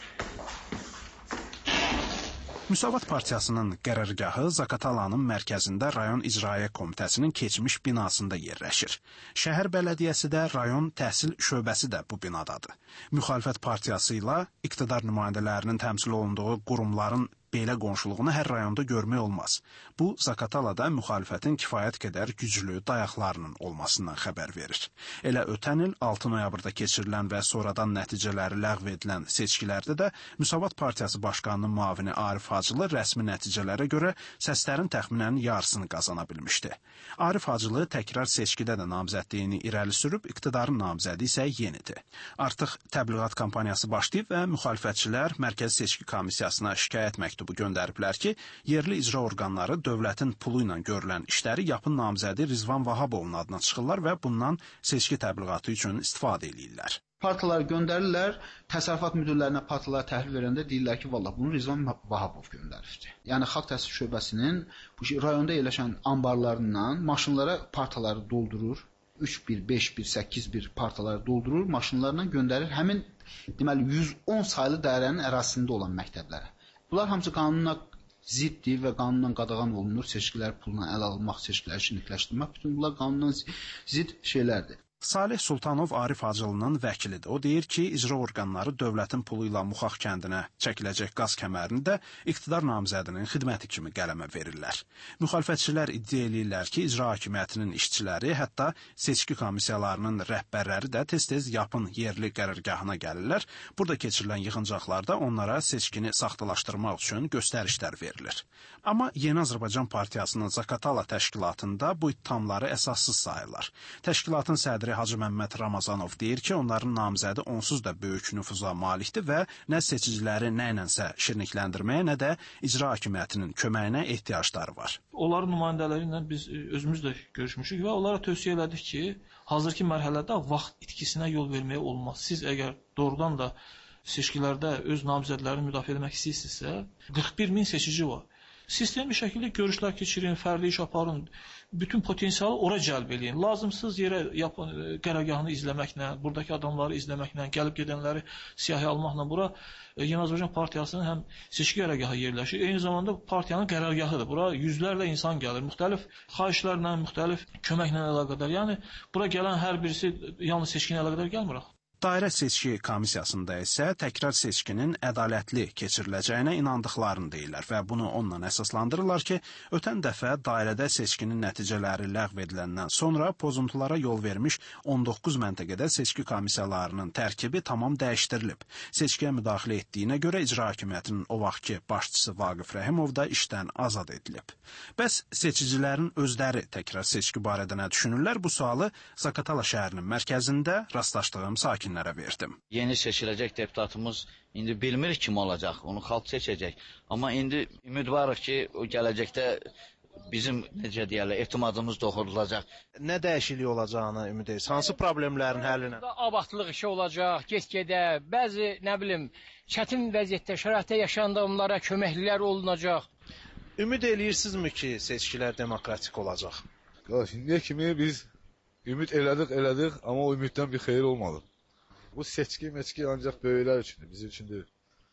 Speaker 3: Müsavat Partiyasının qərargahı Zaqatalanın mərkəzində rayon icraiyyə komitəsinin keçmiş binasında yerləşir. Şəhər bələdiyyəsi də, rayon təhsil şöbəsi də bu binadadır. Müxalifət partiyası ilə iqtidar nümayəndələrinin təmsil olunduğu qurumların belə qonşuluğunu hər rayonda görmək olmaz. Bu, Zaqatalada müxalifətin kifayət qədər güclü dayaqlarının olmasından xəbər verir. Elə ötən il altı noyabrda keçirilən və sonradan nəticələri ləğv edilən seçkilərdə də Müsavat Partiyası Başqanının müavini Arif Hacılı rəsmi nəticələrə görə səslərin təxminən yarısını qazana bilmişdi. Arif Hacılı təkrar seçkidə də namizədliyini irəli sürüb, iqtidarın namizədi isə yenidir. Artıq təbliğat kampaniyası başlayıb və müxalifətçilər Mərkəzi Seçki Komissiyasına şikayət məktubu göndəriblər ki, yerli icra orqanları dövlətin pulu ilə görülən işləri yapın namizədi Rizvan Vahabovun adına çıxırlar və bundan seçki təbliğatı üçün istifadə edirlər.
Speaker 6: Partiyalar göndərirlər, təsərrüfat müdürlərinə partiyalara təhvil verəndə deyirlər ki, vallah bunu Rizvan Vahabov göndəribdir. Yəni Xalq Təhsil Şöbəsinin bu rayonda yerləşən anbarlarından maşınlara partiyaları doldurur. üç bir, beş bir, səkkiz bir partiyaları doldurur, maşınlarla göndərir həmin deməli yüz on saylı dairənin ərazisində olan məktəblərə. Bunlar hamısı qanunla ziddir və qanunla qadağan olunur. Seçkiləri pulla əl almaq, seçkiləri şirnikləşdirmək, bütün bunlar qanunla zid şeylərdir.
Speaker 3: Salih Sultanov Arif Hacılının vəkilidir. O deyir ki, icra orqanları dövlətin pulu ilə Muxax kəndinə çəkiləcək qaz kəmərini də iqtidar namizədinin xidməti kimi qələmə verirlər. Müxalifətçilər iddia edirlər ki, icra hakimiyyətinin işçiləri, hətta seçki komissiyalarının rəhbərləri də tez-tez yapın yerli qərargahına gəlirlər. Burada keçirilən yığıncaqlarda onlara seçkini saxtalaşdırmaq üçün göstərişlər verilir. Amma Yeni Azərbaycan Partiyasının Zaqatala təşkilatında bu ittihamları əsassız sayırlar. Təşkilatın sədri Hacı Məmməd Ramazanov deyir ki, onların namizədi onsuz da böyük nüfuza malikdir və nə seçiciləri nə ilənsə şirnikləndirməyə, nə də icra hakimiyyətinin köməyinə ehtiyacları var.
Speaker 21: Onların nümayəndələri ilə biz özümüz də görüşmüşük və onlara tövsiyə elədik ki, hazırki mərhələdə vaxt itkisinə yol verməyə olmaz. Siz əgər doğrudan da seçkilərdə öz namizədlərini müdafiə etmək istəyirsinizsə, qırx bir min seçici var. Sistemli şəkildə görüşlər keçirin, fərdi iş aparın, bütün potensialı ora cəlb edin. Lazımsız yerə yapın, qərargahını izləməklə, buradakı adamları izləməklə, gəlib gedənləri siyahıya almaqla bura Yeni Azərbaycan Partiyasının həm seçki qərargahı yerləşir, eyni zamanda partiyanın qərargahıdır. Bura yüzlərlə insan gəlir, müxtəlif xahişlərlə, müxtəlif köməklə əlaqədar. Yəni bura gələn hər birisi yalnız seçki ilə əlaqədar gəlmir.
Speaker 3: Dairə seçki komissiyasında isə təkrar seçkinin ədalətli keçiriləcəyinə inandıqlarını deyirlər və bunu onunla əsaslandırırlar ki, ötən dəfə dairədə seçkinin nəticələri ləğv ediləndən sonra pozuntulara yol vermiş on doqquz məntəqədə seçki komissiyalarının tərkibi tamam dəyişdirilib. Seçkiyə müdaxilə etdiyinə görə icra hakimiyyətinin o vaxtki başçısı Vaqif Rəhimov da işdən azad edilib. Bəs seçicilərin özləri təkrar seçki barədə nə düşünürlər? Bu sualı Zaqatala şəhərinin mərkəzində rastlaşdığım sakin verdim.
Speaker 23: Yeni seçiləcək deputatımız indi bilmir kim olacaq, onu xalq seçəcək. Amma indi ümid varıq ki, o gələcəkdə bizim necə deyərlər, etimadımız doğrulacaq.
Speaker 4: Nə dəyişiklik olacağını ümid edirsiniz? Hansı problemlərin həllinə?
Speaker 25: Abadlıq işi olacaq, get-gedə, bəzi, nə bilim, çətin vəziyyətdə, şəraitdə yaşayanda onlara köməklilər olunacaq.
Speaker 4: Ümid eləyirsinizmi ki, seçkilər demokratik olacaq?
Speaker 26: İndiyə kimi biz ümid elədik, elədik, amma o ümiddən bir xeyir olmadı. Bu seçki, meçki ancaq böyüklər üçündür, bizim üçün deyil.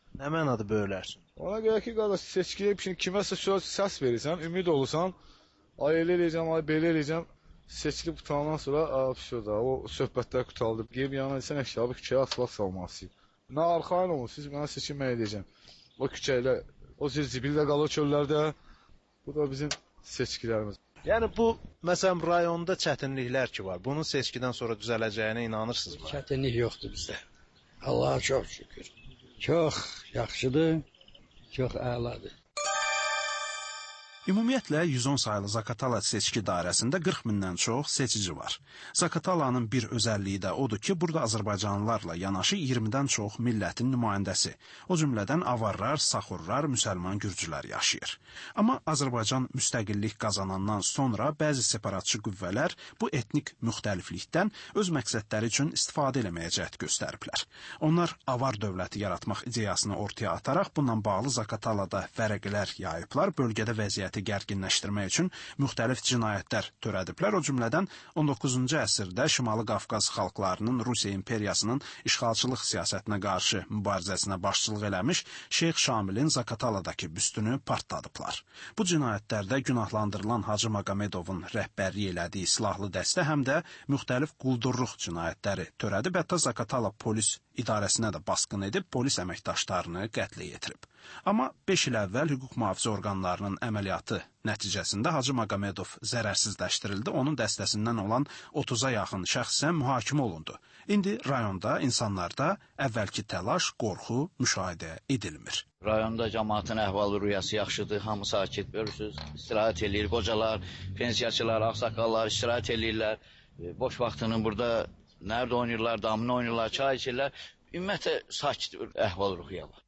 Speaker 4: Nə mənada bölərsən?
Speaker 26: Ona görə ki, qardaş, seçkiyə kiməsə səs verirsən, ümid olursan, ay elə eləyəcəm, ay belə eləyəcəm. Seçki qutandan sonra da, o söhbətlər qutaldı. Qeyb yana etsən əşyabı küçəyə asfalt salmalısıyım. Nə arxain olun, siz mənə seçim mən edəcəm. O küçəylə, o zibildə qalır çöllərdə. Bu da bizim seçkilərimiz.
Speaker 4: Yəni bu, məsələn, rayonda çətinliklər ki var, bunun seçkidən sonra düzələcəyinə inanırsınız mı?
Speaker 1: Çətinlik yoxdur bizdə. Allaha çox şükür. Çox yaxşıdır, çox əladır.
Speaker 3: Ümumiyyətlə, yüz on saylı Zaqatala seçki dairəsində qırx mindən çox seçici var. Zaqatalanın bir özəlliyi də odur ki, burada azərbaycanlılarla yanaşı iyirmidən çox millətin nümayəndəsi, o cümlədən avarlar, saxurlar, müsəlman gürcülər yaşayır. Amma Azərbaycan müstəqillik qazanandan sonra bəzi separatçı qüvvələr bu etnik müxtəliflikdən öz məqsədləri üçün istifadə eləməyə cəhd göstəriblər. Onlar avar dövləti yaratmaq ideyasını ortaya ataraq bununla bağlı Zaqatalada vərəqələr yayıblar, bölgədə vəziyyəti gərginləşdirmək üçün müxtəlif cinayətlər törədiblər. O cümlədən on doqquzuncu əsrdə Şimali Qafqaz xalqlarının Rusiya imperiyasının işğalçılıq siyasətinə qarşı mübarizəsinə başçılıq eləmiş Şeyx Şamilin Zaqataladakı büstünü partladıblar. Bu cinayətlərdə günahlandırılan Hacı Maqamedovun rəhbərliyi elədiyi silahlı dəstə həm də müxtəlif quldurluq cinayətləri törədib, hətta Zaqatala polis idarəsinə də basqın edib, polis əməkdaşlarını qətlə yetirib. Amma beş il əvvəl hüquq mühafizə orqanlarının əməliyyatı nəticəsində Hacı Maqamedov zərərsizləşdirildi, onun dəstəsindən olan otuza yaxın şəxsən mühakimə olundu. İndi rayonda, insanlarda əvvəlki təlaş, qorxu müşahidə edilmir.
Speaker 23: Rayonda cəmaatın əhval-ruhiyyəsi yaxşıdır, hamı sakit, görürsünüz, istirahət eləyir, qocalar, pensiyaçılar, ağsaqqallar istirahət eləyirlər, boş vaxtını burada nerede oynayırlar, damını oynayırlar, çay içirlər, ümumiyyətlə sakit əhval-ruhiyyə var.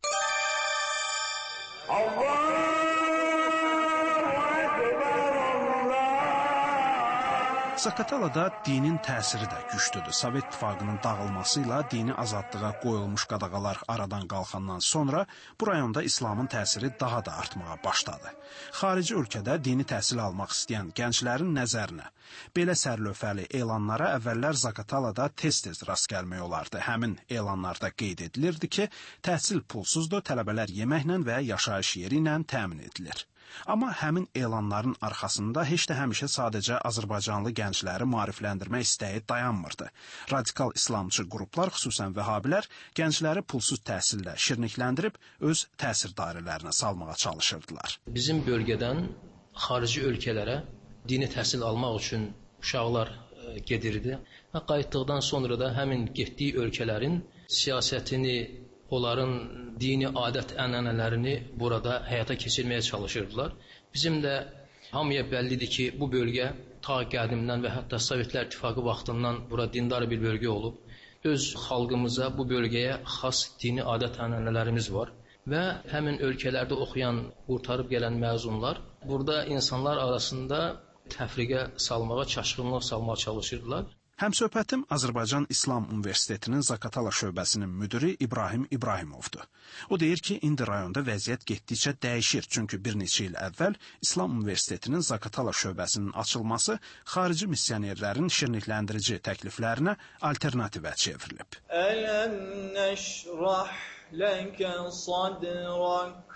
Speaker 3: Zaqatalada dinin təsiri də güclüdür. Sovet İttifaqının dağılmasıyla dini azadlığa qoyulmuş qadağalar aradan qalxandan sonra bu rayonda İslamın təsiri daha da artmağa başladı. Xarici ölkədə dini təhsil almaq istəyən gənclərin nəzərinə belə sərlövhəli elanlara əvvəllər Zaqatalada tez-tez rast gəlmək olardı. Həmin elanlarda qeyd edilirdi ki, təhsil pulsuzdur, tələbələr yeməklə və yaşayış yeri ilə təmin edilir. Amma həmin elanların arxasında heç də həmişə sadəcə Azərbaycanlı gəncləri maarifləndirmək istəyi dayanmırdı. Radikal İslamçı qruplar, xüsusən vəhabilər, gəncləri pulsuz təhsillə şirnikləndirib öz təsir dairələrinə salmağa çalışırdılar.
Speaker 5: Bizim bölgədən xarici ölkələrə dini təhsil almaq üçün uşaqlar gedirdi. Və qayıtdıqdan sonra da həmin getdiyi ölkələrin siyasətini, onların dini adət-ənənələrini burada həyata keçirməyə çalışırdılar. Bizim də hamıya bəllidir ki, bu bölgə ta qədimdən və hətta Sovetlər İttifaqı vaxtından bura dindar bir bölgə olub. Öz xalqımıza, bu bölgəyə xas dini adət-ənənələrimiz var. Və həmin ölkələrdə oxuyan, qurtarıb gələn məzunlar burada insanlar arasında təfriqə salmağa, çaşqınlıq salmağa çalışırdılar.
Speaker 3: Həmsöhbətim Azərbaycan İslam Universitetinin Zaqatala şöbəsinin müdiri İbrahim İbrahimovdur. O deyir ki, indi rayonda vəziyyət getdikcə dəyişir, çünki bir neçə il əvvəl İslam Universitetinin Zaqatala şöbəsinin açılması xarici missionerlərin şirnikləndirici təkliflərinə alternativə çevrilib.
Speaker 8: Ələm nəşrah ləkə sadrak.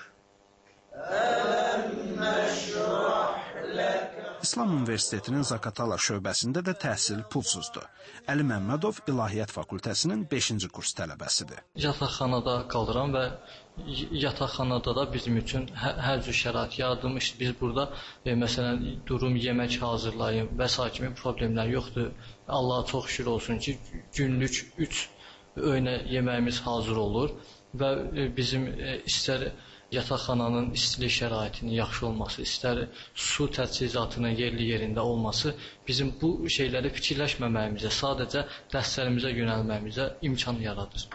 Speaker 3: İslam Universitetinin Zaqatala şöbəsində də təhsil pulsuzdur. Əli Məmmədov İlahiyyat Fakültəsinin beşinci kurs tələbəsidir.
Speaker 5: Yataqxanada qalıram və yataqxanada da bizim üçün hər, hər cür şərait yaradılmış. Biz burada e, məsələn durum, yemək hazırlayım və s. kimi problemlər yoxdur. Allaha çox şükür olsun ki, günlük üç öynə yeməyimiz hazır olur və e, bizim e, istər yataqxananın istilik şəraitinin yaxşı olması, istər su təchizatının yerli yerində olması bizim bu şeyləri fikirləşməməyimizə, sadəcə dərslərimizə yönəlməyimizə imkan yaradır.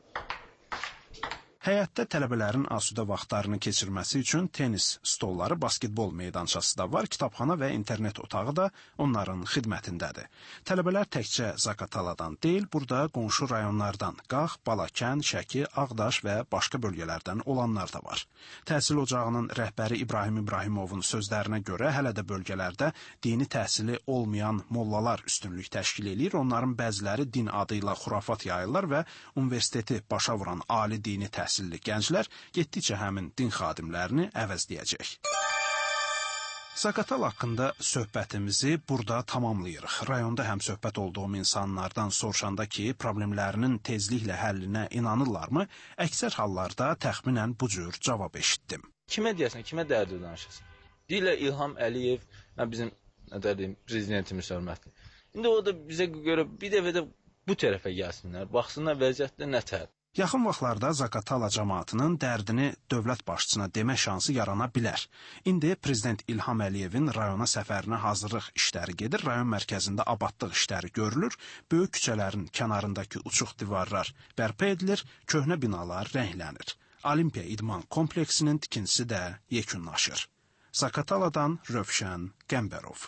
Speaker 3: Həyətdə tələbələrin asudə vaxtlarını keçirməsi üçün tenis stolları, basketbol meydançası da var, kitabxana və internet otağı da onların xidmətindədir. Tələbələr təkcə Zaqataladan deyil, burada qonşu rayonlardan Qax, Balakən, Şəki, Ağdaş və başqa bölgələrdən olanlar da var. Təhsil ocağının rəhbəri İbrahim İbrahimovun sözlərinə görə hələ də bölgələrdə dini təhsili olmayan mollalar üstünlük təşkil edir. Onların bəziləri din adı ilə xurafat yayırlar və universiteti başa vuran ali dini təhsil təhsilli gənclər getdikcə həmin din xadimlərini əvəzləyəcək. Zaqatal haqqında söhbətimizi burada tamamlayırıq. Rayonda həm söhbət olduğum insanlardan soruşanda ki, problemlərinin tezliklə həllinə inanırlarmı, əksər hallarda təxminən bu cür cavab eşitdim.
Speaker 16: Kimə deyəsən, kimə dərdi danışasın? Deyirlər İlham Əliyev, bizim nə deyim, prezidentimiz hörmətli. İndi o da bizə görə bir dəfə də bu tərəfə gəlsinlər, baxsınlar vəziyyətdə nə tər.
Speaker 3: Yaxın vaxtlarda Zaqatala cəmaatının dərdini dövlət başçısına demə şansı yarana bilər. İndi Prezident İlham Əliyevin rayona səfərinə hazırlıq işləri gedir, rayon mərkəzində abadlıq işləri görülür, böyük küçələrin kənarındakı uçuq divarlar bərpa edilir, köhnə binalar rənglənir. Olimpiya İdman kompleksinin tikintisi də yekunlaşır. Zaqataladan Rövşən Qəmbərov.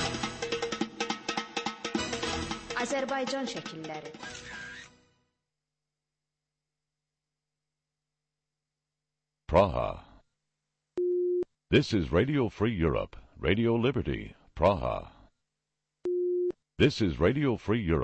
Speaker 2: Azərbaycan şəkilləri.
Speaker 11: Praha. This is Radio Free Europe, Radio Liberty, Praha. This is Radio Free Europe.